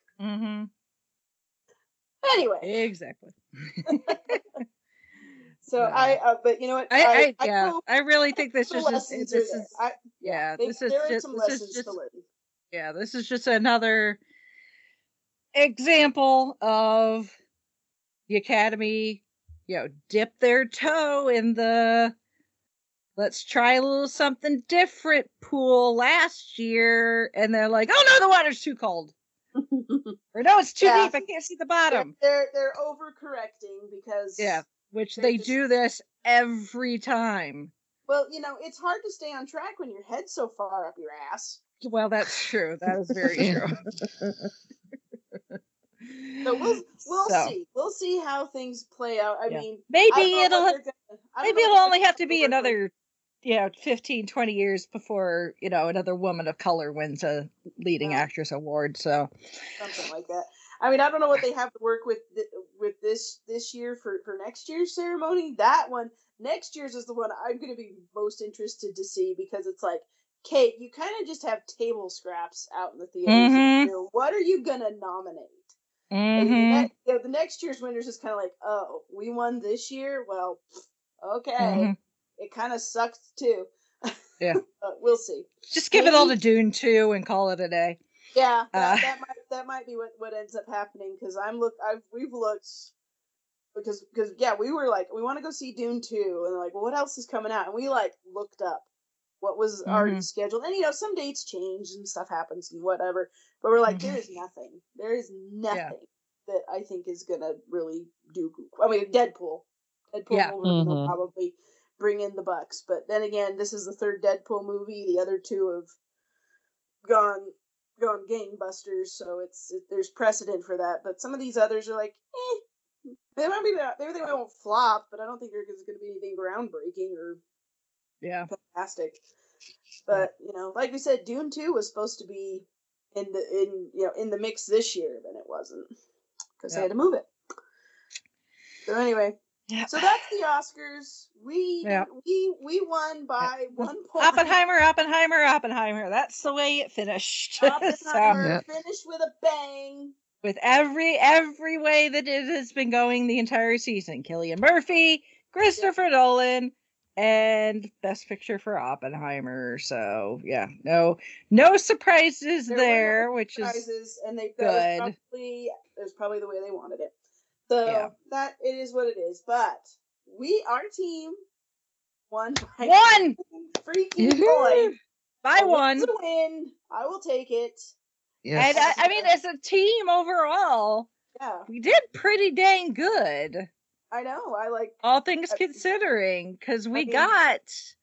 Anyway. Exactly. So but you know what? I really think this is this is just another example of the Academy, dip their toe in the let's try a little something different pool last year, and they're like, oh no, the water's too cold. Or no, it's too deep, I can't see the bottom. They're overcorrecting because which they do this every time. Well, it's hard to stay on track when your head's so far up your ass. Well, that's true. That is very true. So we'll see. We'll see how things play out. I mean, maybe it'll only have to be another 15, 20 years before, another woman of color wins a leading actress award. So something like that. I mean, I don't know what they have to work with this year for next year's ceremony. That one, next year's is the one I'm going to be most interested to see, because it's like, Kate, you kind of just have table scraps out in the theaters. Mm-hmm. What are you going to nominate? Mm-hmm. The next year's winners is kind of like, oh, we won this year? Well, okay. Mm-hmm. It kind of sucks too. Yeah. But we'll see. Just give it all to Dune 2 and call it a day. Yeah, that might be what ends up happening, because we've looked, because we were like, we want to go see Dune 2, and like, well, what else is coming out? And we like looked up what was already scheduled, and some dates change and stuff happens and whatever, but we're like, there is nothing that I think is gonna really do. I mean, Deadpool will probably bring in the bucks, but then again, this is the third Deadpool movie. The other two have gone gangbusters, so there's precedent for that. But some of these others are like, maybe they won't flop, but I don't think there's going to be anything groundbreaking or fantastic. But like we said, Dune 2 was supposed to be in the mix this year, then it wasn't, because they had to move it. So anyway. Yeah. So that's the Oscars. We won by 1 point. Oppenheimer. That's the way it finished. Oppenheimer finished with a bang. With every way that it has been going the entire season. Cillian Murphy, Christopher Nolan, and Best Picture for Oppenheimer. So no surprises there, which is and they good. It was probably the way they wanted it. So that it is what it is. But our team won by one freaking point. By one. It's a win. I will take it. Yes. And I mean, as a team overall, we did pretty dang good. I know. I like all things considering, because we got,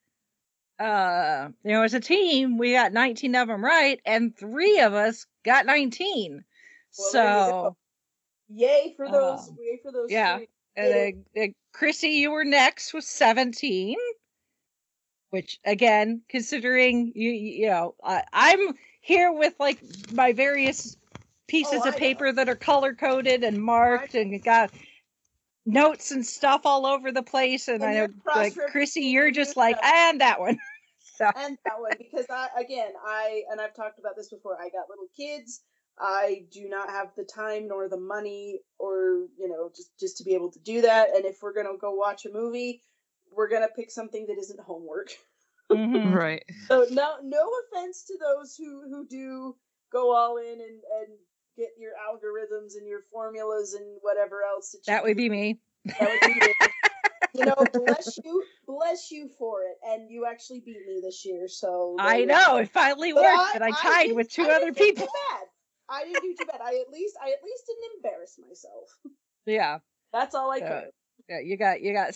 as a team, we got 19 of them right, and 3 of us got 19. Well, so. Yay for those! Yay for those! Yeah, and Chrissy, you were next with 17. Which, again, considering I'm here with like my various pieces of paper that are color coded and marked and got notes and stuff all over the place. And I know, like Chrissy, you're just like, and that one. So. And that one, because I've talked about this before. I got little kids. I do not have the time nor the money or, just to be able to do that. And if we're going to go watch a movie, we're going to pick something that isn't homework. Mm-hmm. Right. So no offense to those who do go all in and get your algorithms and your formulas and whatever else. That would be me. That would be me. Bless you for it. And you actually beat me this year. So I know it finally worked, but I tied with 2 other people. I didn't do too bad. I at least didn't embarrass myself. Yeah. That's all I could. Yeah, you got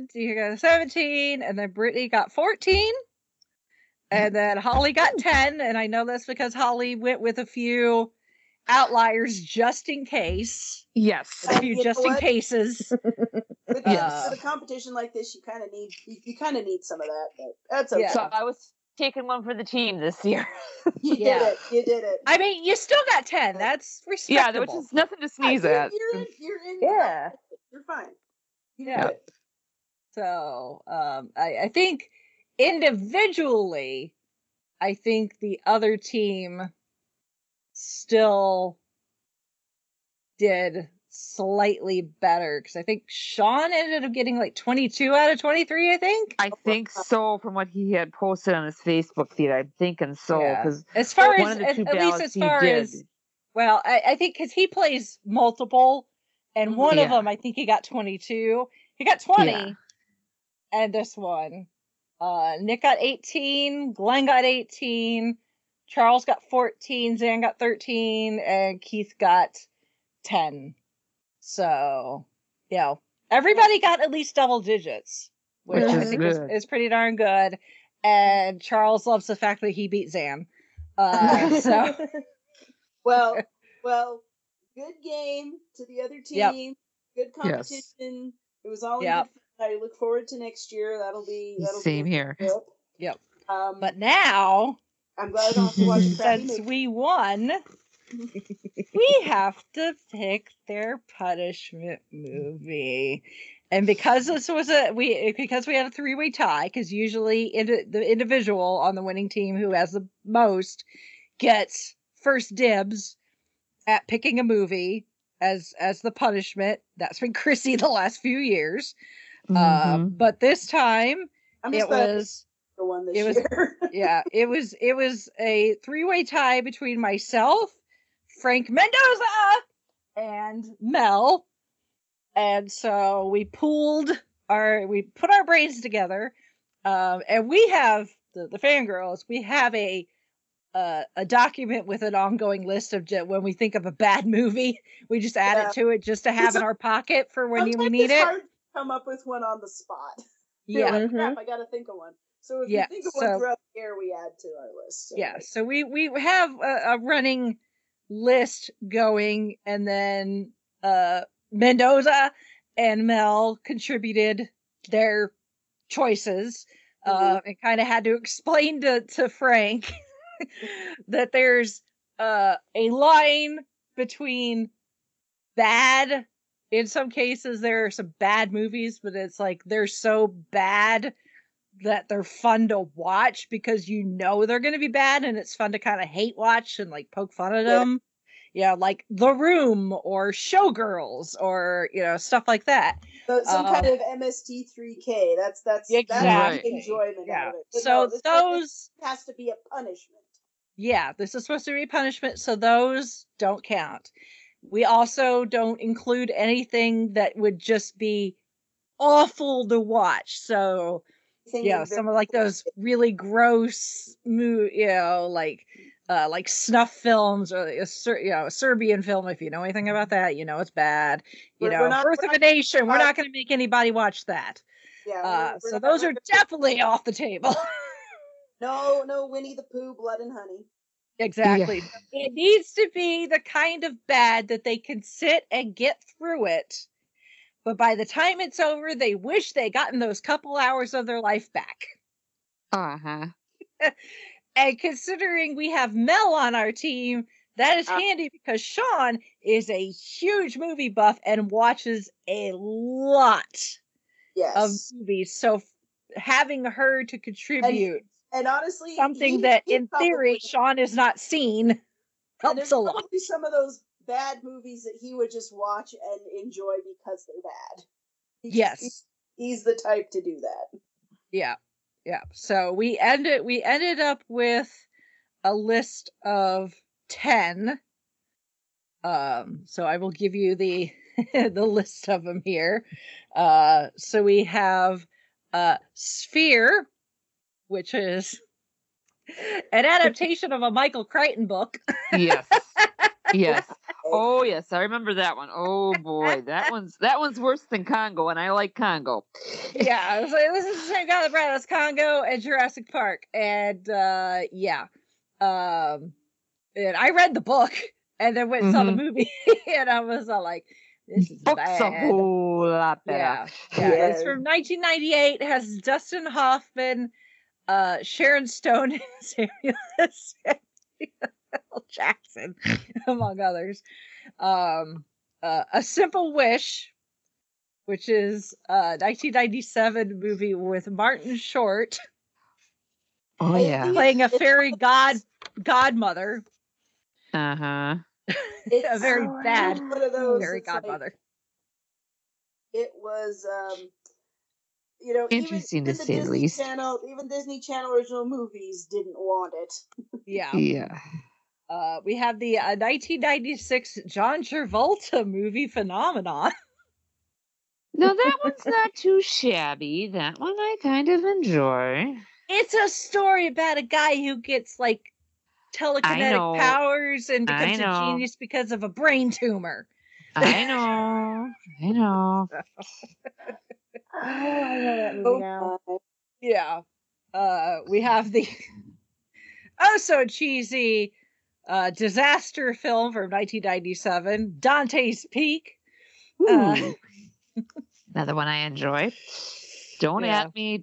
17, and then Brittany got 14, and then Holly got 10, and I know that's because Holly went with a few outliers just in case. Yes. A few just in cases. With a competition like this, you kind of need some of that, but that's okay. So I was taking one for the team this year. You did it. I mean, you still got 10. That's respectable. Yeah, which is nothing to sneeze at. You're in. Yeah. You're fine. Yeah. So, I think individually, I think the other team still did slightly better, because I think Sean ended up getting like 22 out of 23, I think. I think so, from what he had posted on his Facebook feed. I'm thinking so, because as far as, at least as far as, well, I think because he plays multiple, and one of them, I think he got 22. He got 20, and this one, Nick got 18, Glenn got 18, Charles got 14, Zan got 13, and Keith got 10. So, everybody got at least double digits, which I think is pretty darn good. And Charles loves the fact that he beat Zan. So, well, good game to the other team. Good competition. Yes. It was all in good fun. I look forward to next year. That'll be same here. Yep. But now, I'm glad I don't have to watch since we won, we have to pick their punishment movie. And because this was because we had a 3-way tie, because usually the individual on the winning team who has the most gets first dibs at picking a movie as the punishment. That's been Chrissy the last few years. But this time it was the one this year. it was a 3-way tie between myself, Frank Mendoza, and Mel. And so we put our brains together, and we have the fangirls. We have a document with an ongoing list of when we think of a bad movie, we just add it to it just to have in our pocket for when we need it. Hard to come up with one on the spot. Like, crap, I got to think of one. So if you think of one throughout the year, we add to our list. So so we have a running list going, and then Mendoza and Mel contributed their choices, and kind of had to explain to Frank that there's a line between bad. In some cases, there are some bad movies, but it's like they're so bad that they're fun to watch because they're going to be bad, and it's fun to kind of hate watch and like poke fun at them. Like The Room or Showgirls or stuff like that. So some kind of MST3K. That's exactly the enjoyment of it. But so those has to be a punishment. Yeah, this is supposed to be punishment, so those don't count. We also don't include anything that would just be awful to watch. So some of like those really gross like snuff films, or a Serbian film. If you know anything about that, it's bad. Birth of a Nation. We're not going to make anybody watch that. So those are definitely off the table. No, Winnie the Pooh, Blood and Honey. Exactly. Yeah. It needs to be the kind of bad that they can sit and get through it, but by the time it's over, they wish they gotten those couple hours of their life back. And considering we have Mel on our team, that is handy because Sean is a huge movie buff and watches a lot of movies. So having her to contribute, and honestly, something that in theory Sean has not seen, helps a lot. Probably some of those bad movies that he would just watch and enjoy because they're bad. He's the type to do that. Yeah. So we ended up with a list of 10. So I will give you the the list of them here. So we have Sphere, which is an adaptation of a Michael Crichton book. Yes. Oh yes, I remember that one. Oh boy, that one's worse than Congo, and I like Congo. Yeah, so this is the same guy that brought us Congo and Jurassic Park, and and I read the book and then went and saw the movie, and I was all like, "This is Book's bad." a whole lot better. Yeah. It's from 1998. It has Dustin Hoffman, Sharon Stone, and Samuel Jackson, among others. A Simple Wish, which is a 1997 movie with Martin Short. Oh yeah, playing a fairy godmother. Uh-huh. A very bad fairy godmother. It was interesting to say the least. Even Disney Channel original movies didn't want it. Yeah. We have the 1996 John Travolta movie Phenomenon. No, that one's not too shabby. That one I kind of enjoy. It's a story about a guy who gets like telekinetic powers and becomes a genius because of a brain tumor. I know. I know that movie now. Yeah. We have the so cheesy disaster film from 1997, Dante's Peak. Another one I enjoy. Don't at me.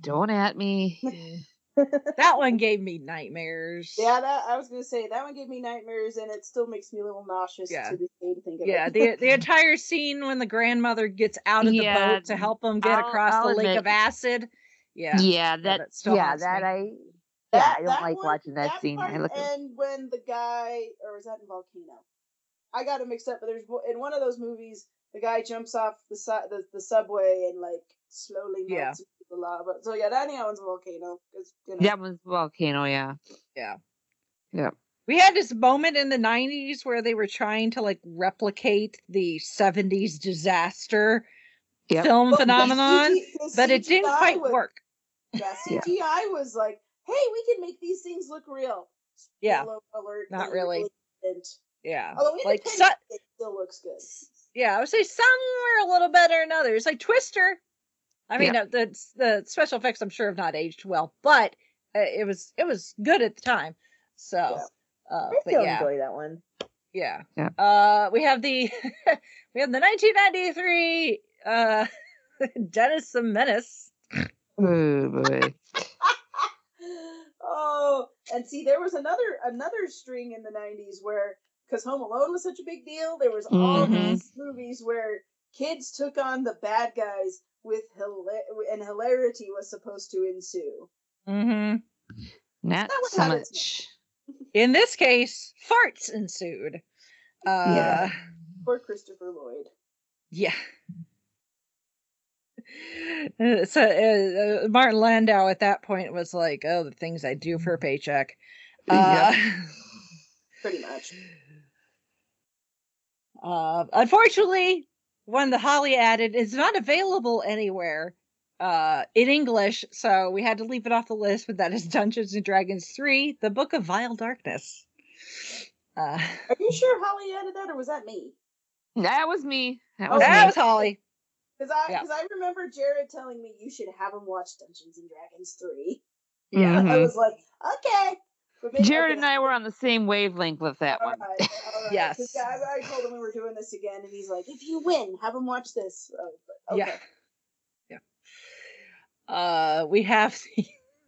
That one gave me nightmares. Yeah, I was gonna say that one gave me nightmares, and it still makes me a little nauseous to this day to think of it. Yeah, the entire scene when the grandmother gets out of the boat to help them get across the lake of acid. I don't like watching that scene. And when the guy, or was that in Volcano? I got it mixed up, but there's in one of those movies, the guy jumps off the subway and like slowly melts into the lava. So that one's a Volcano. That one's Volcano, yeah. We had this moment in the 90s where they were trying to like replicate the 70s disaster film phenomenon, but it didn't quite work. Yeah, CGI was like, hey, we can make these things look real. Spoiler alert, not really. Yeah. Although like it still looks good. Yeah, I would say some were a little better than others. Like Twister. I mean, the special effects I'm sure have not aged well, but it was good at the time. So, I still enjoy that one. Yeah. We have the 1993 Dennis the Menace. Oh boy. Oh, and see, there was another string in the 90s where, because Home Alone was such a big deal, there was all these movies where kids took on the bad guys with and hilarity was supposed to ensue. Not so much. In this case, farts ensued. Poor Christopher Lloyd. Yeah. So Martin Landau at that point was like, "Oh, the things I do for a paycheck." Pretty much. Unfortunately, one that Holly added is not available anywhere in English, so we had to leave it off the list. But that is Dungeons and Dragons 3: The Book of Vile Darkness. Are you sure Holly added that, or was that me? That was me. That was Holly. Because I remember Jared telling me you should have him watch Dungeons and Dragons 3. Yeah, I was like, okay. Jared and I were on the same wavelength with that one. All right. Yes. I told him we were doing this again, and he's like, if you win, have him watch this. Okay. Yeah. We have the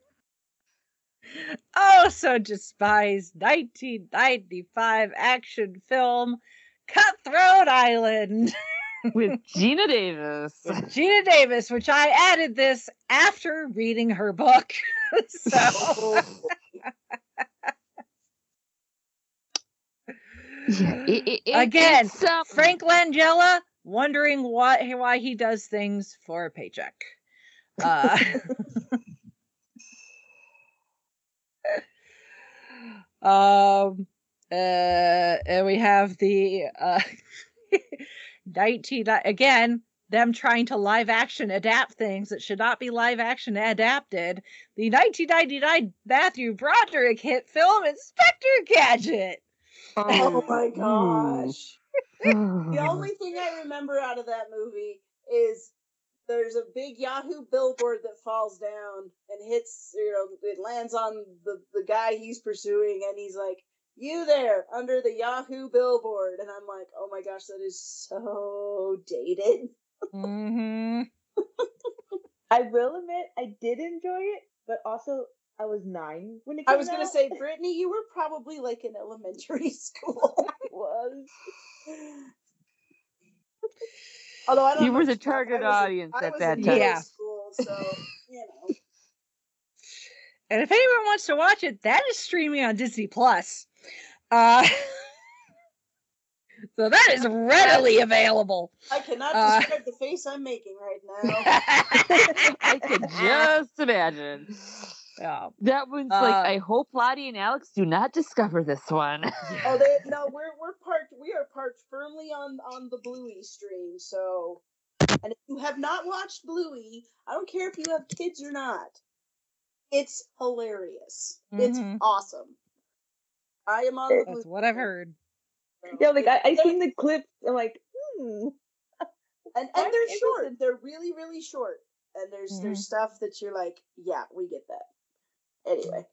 so despised 1995 action film Cutthroat Island. With Gina Davis. Which I added this after reading her book. So again, Frank Langella wondering why he does things for a paycheck. And we have the 19 again, them trying to live action adapt things that should not be live action adapted. The 1999 Matthew Broderick hit film Inspector Gadget. Oh my gosh. The only thing I remember out of that movie is there's a big Yahoo billboard that falls down and hits, it lands on the guy he's pursuing, and he's like, "You there, under the Yahoo billboard." And I'm like, oh my gosh, that is so dated. I will admit, I did enjoy it, but also I was 9 when it came out. I was going to say, Brittany, you were probably like in elementary school. I was. Although I don't you were the target audience at that time. Yeah. School, so, And if anyone wants to watch it, that is streaming on Disney Plus. So that is readily available. I cannot describe the face I'm making right now. I could just imagine. Yeah. That one's like, I hope Lottie and Alex do not discover this one. Oh, no, we're parked. We are parked firmly on the Bluey stream. So, and if you have not watched Bluey, I don't care if you have kids or not. It's hilarious. It's awesome. I am on the Bluey. That's what I've heard. So Yeah, like I seen the clips. I'm like, and they're short. They're really, really short. And there's stuff that you're like, yeah, we get that. Anyway.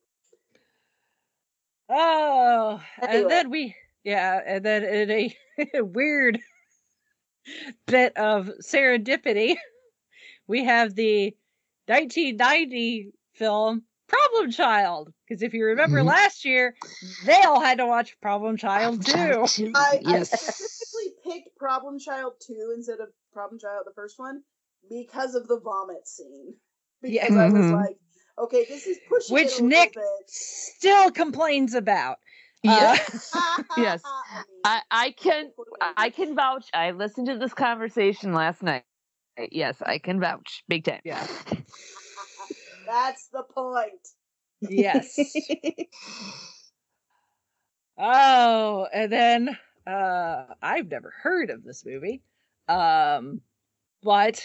Oh, and then and then in a weird bit of serendipity, we have the 1990 film Problem Child. Because if you remember last year, they all had to watch Problem Child too. I specifically picked Problem Child 2 instead of Problem Child, the first one, because of the vomit scene. Because I was like, okay, this is pushing it a little Nick bit. still complains about. Yes. Yes. I can vouch. I listened to this conversation last night. Yes, I can vouch. Big time. Yeah. That's the point. Yes. Oh, and then I've never heard of this movie. But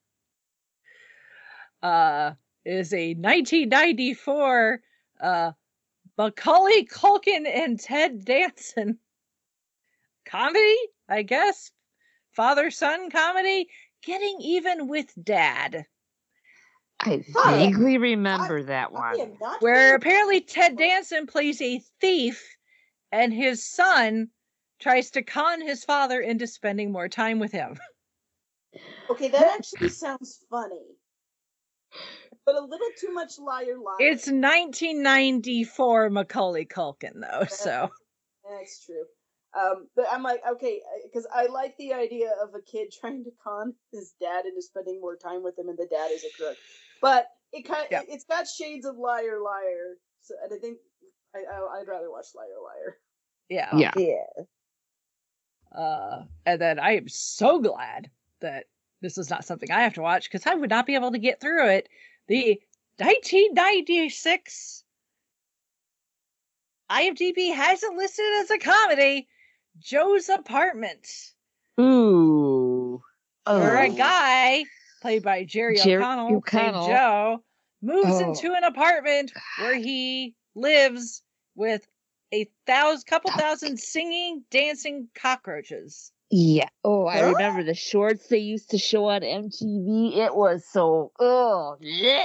is a 1994 Macaulay Culkin and Ted Danson comedy, I guess. Father-son comedy, Getting Even with Dad. I vaguely remember that one. Where apparently Ted Danson plays a thief and his son tries to con his father into spending more time with him. Okay, that actually sounds funny. But a little too much liar. It's 1994 Macaulay Culkin, though, so. That's true. But I'm like, okay, because I like the idea of a kid trying to con his dad into spending more time with him, and the dad is a crook. But it's got shades of liar. So, and I think I'd rather watch Liar. Yeah. And then I am so glad that this is not something I have to watch, because I would not be able to get through it. The 1996 IMDb has it listed as a comedy, Joe's Apartment. Ooh. Where a guy, played by Jerry O'Connell, named Joe, moves into an apartment where he lives with a couple thousand singing, dancing cockroaches. Yeah. Oh, I remember the shorts they used to show on MTV. It was so. Oh, yeah.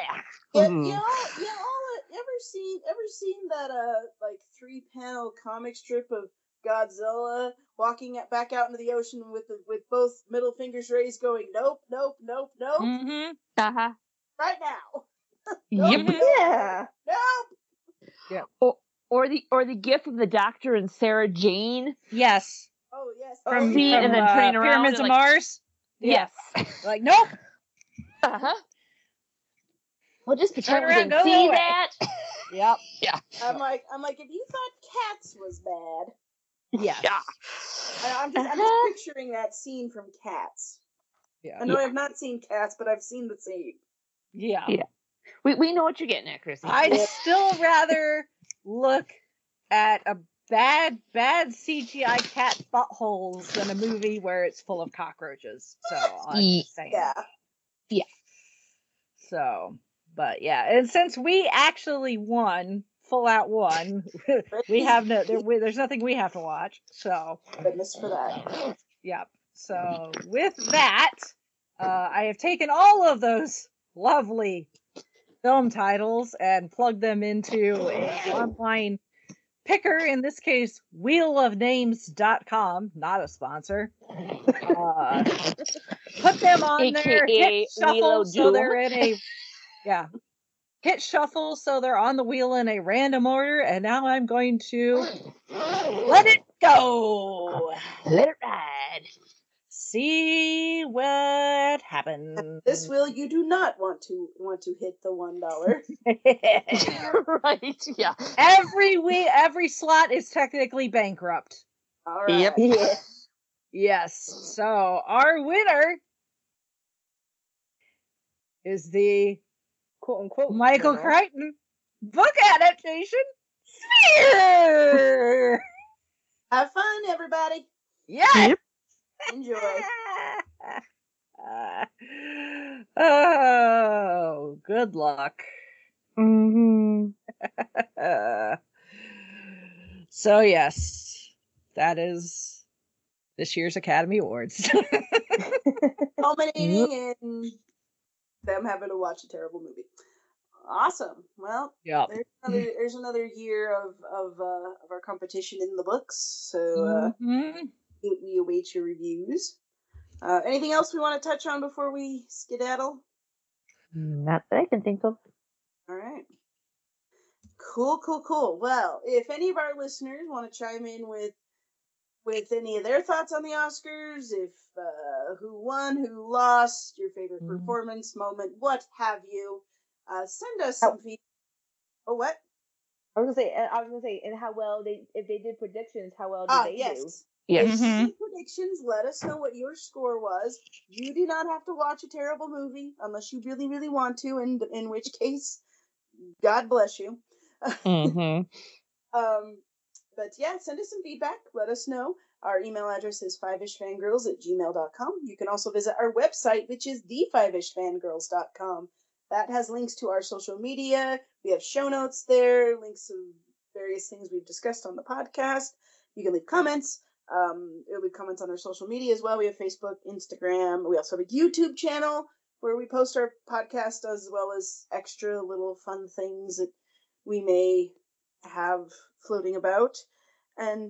Ever seen that like 3-panel comic strip of Godzilla walking back out into the ocean with both middle fingers raised, going nope. Mm-hmm. Uh-huh. Right now. Nope. Yeah. Nope. Yeah. Or the gif of the Doctor and Sarah Jane. Yes. Oh yes. From and then turning around. Pyramids of Mars. Yes. Like nope. Uh-huh. Well, just pretend we didn't see that. Yep. Yeah. I'm like, if you thought Cats was bad. Yes. Yeah. I'm just picturing that scene from Cats. Yeah. I know I have not seen Cats, but I've seen the scene. Yeah. Yeah. We know what you're getting at, Chrissy. I'd still rather look at a bad CGI cat buttholes than a movie where it's full of cockroaches. So I'm just saying. Yeah. So, but yeah, and since we actually full out won, we have there's nothing we have to watch. So goodness for that. Yep. So with that, I have taken all of those lovely film titles and plugged them into an online picker, in this case, wheelofnames.com, not a sponsor. Put them on there, hit shuffle so they're in a, hit shuffle so they're on the wheel in a random order, and now I'm going to let it go. Let it ride. See what happens. This wheel, you do not want to hit the $1. Right? Yeah. Every slot is technically bankrupt. All right. Yep. Yeah. Yes. So our winner is the quote unquote Michael Crichton book adaptation Sphere. Have fun, everybody. Yes. Yep. Enjoy. Oh, good luck. Mm-hmm. So yes, that is this year's Academy Awards. Culminating in them having to watch a terrible movie. Awesome. Well, Yep. there's another year of our competition in the books. So we await your reviews. Anything else we want to touch on before we skedaddle? Not that I can think of. All right. Cool. Well, if any of our listeners want to chime in with any of their thoughts on the Oscars, if who won, who lost, your favorite performance moment, what have you, send us some feedback. Oh, what? I was gonna say, and how well if they did predictions, how well did they do? Yes. Predictions. Let us know what your score was. You do not have to watch a terrible movie unless you really, really want to, and in which case, God bless you. But yeah, send us some feedback. Let us know. Our email address is fiveishfangirls@gmail.com. You can also visit our website, which is the5ishfangirls.com. That has links to our social media. We have show notes there, links to various things we've discussed on the podcast. You can leave comments. It'll be comments on our social media as well. We have Facebook, Instagram. We also have a YouTube channel where we post our podcast as well as extra little fun things that we may have floating about. And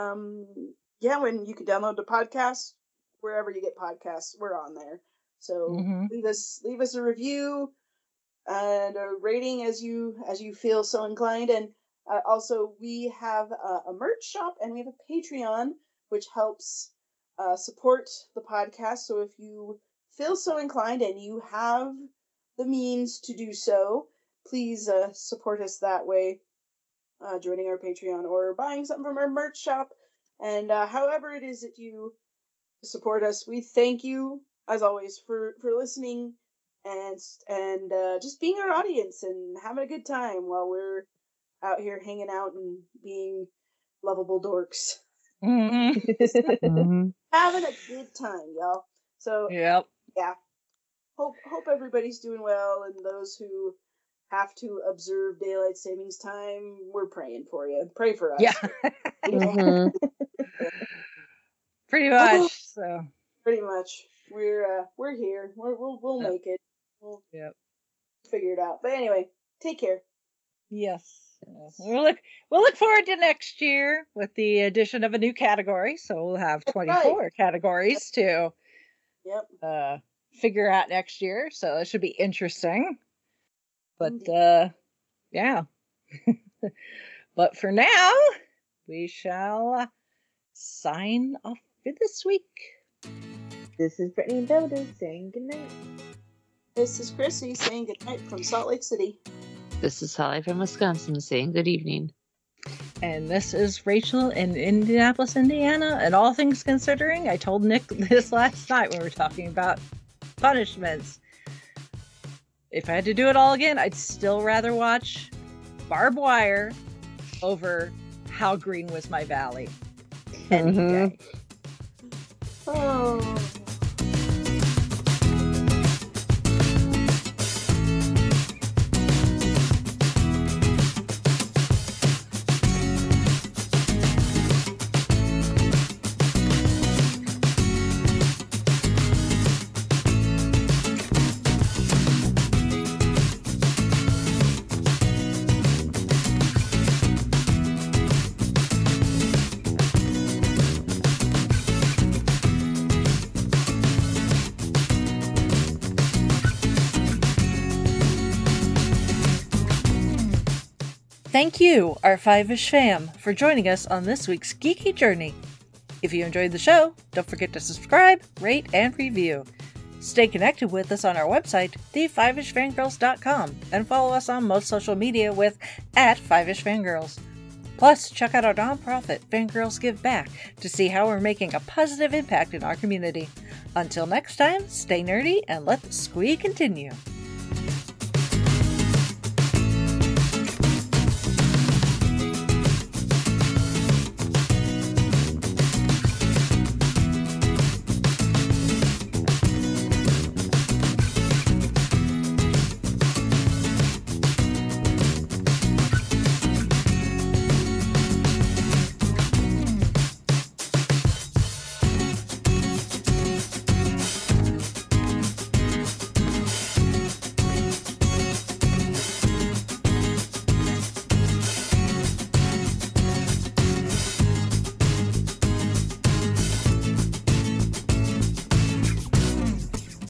when you can download the podcast wherever you get podcasts, we're on there. So leave us a review and a rating as you feel so inclined. And also we have a merch shop and we have a Patreon which helps support the podcast. So if you feel so inclined and you have the means to do so, please support us that way, joining our Patreon or buying something from our merch shop. And however it is that you support us, we thank you as always for listening and just being our audience and having a good time while we're out here hanging out and being lovable dorks. Having a good time, y'all. So yeah, hope everybody's doing well, and those who have to observe daylight savings time, we're praying for you. Pray for us. Yeah. Pretty much. So pretty much, we're here. We'll make it. We'll figure it out. But anyway, take care. Yes. We'll look forward to next year with the addition of a new category. So we'll have 24 categories to figure out next year. So it should be interesting. But yeah. But for now, we shall sign off for this week. This is Brittany Builder saying goodnight. This is Chrissy saying goodnight from Salt Lake City. This is Holly from Wisconsin saying good evening. And this is Rachel in Indianapolis, Indiana. And all things considering, I told Nick this last night when we were talking about punishments. If I had to do it all again, I'd still rather watch Barbed Wire over How Green Was My Valley any day. Oh. Thank you, our Five-ish fam, for joining us on this week's geeky journey. If you enjoyed the show, don't forget to subscribe, rate, and review. Stay connected with us on our website, the5ishfangirls.com, and follow us on most social media with @5ishfangirls. Plus, check out our nonprofit, Fangirls Give Back, to see how we're making a positive impact in our community. Until next time, stay nerdy and let the squee continue.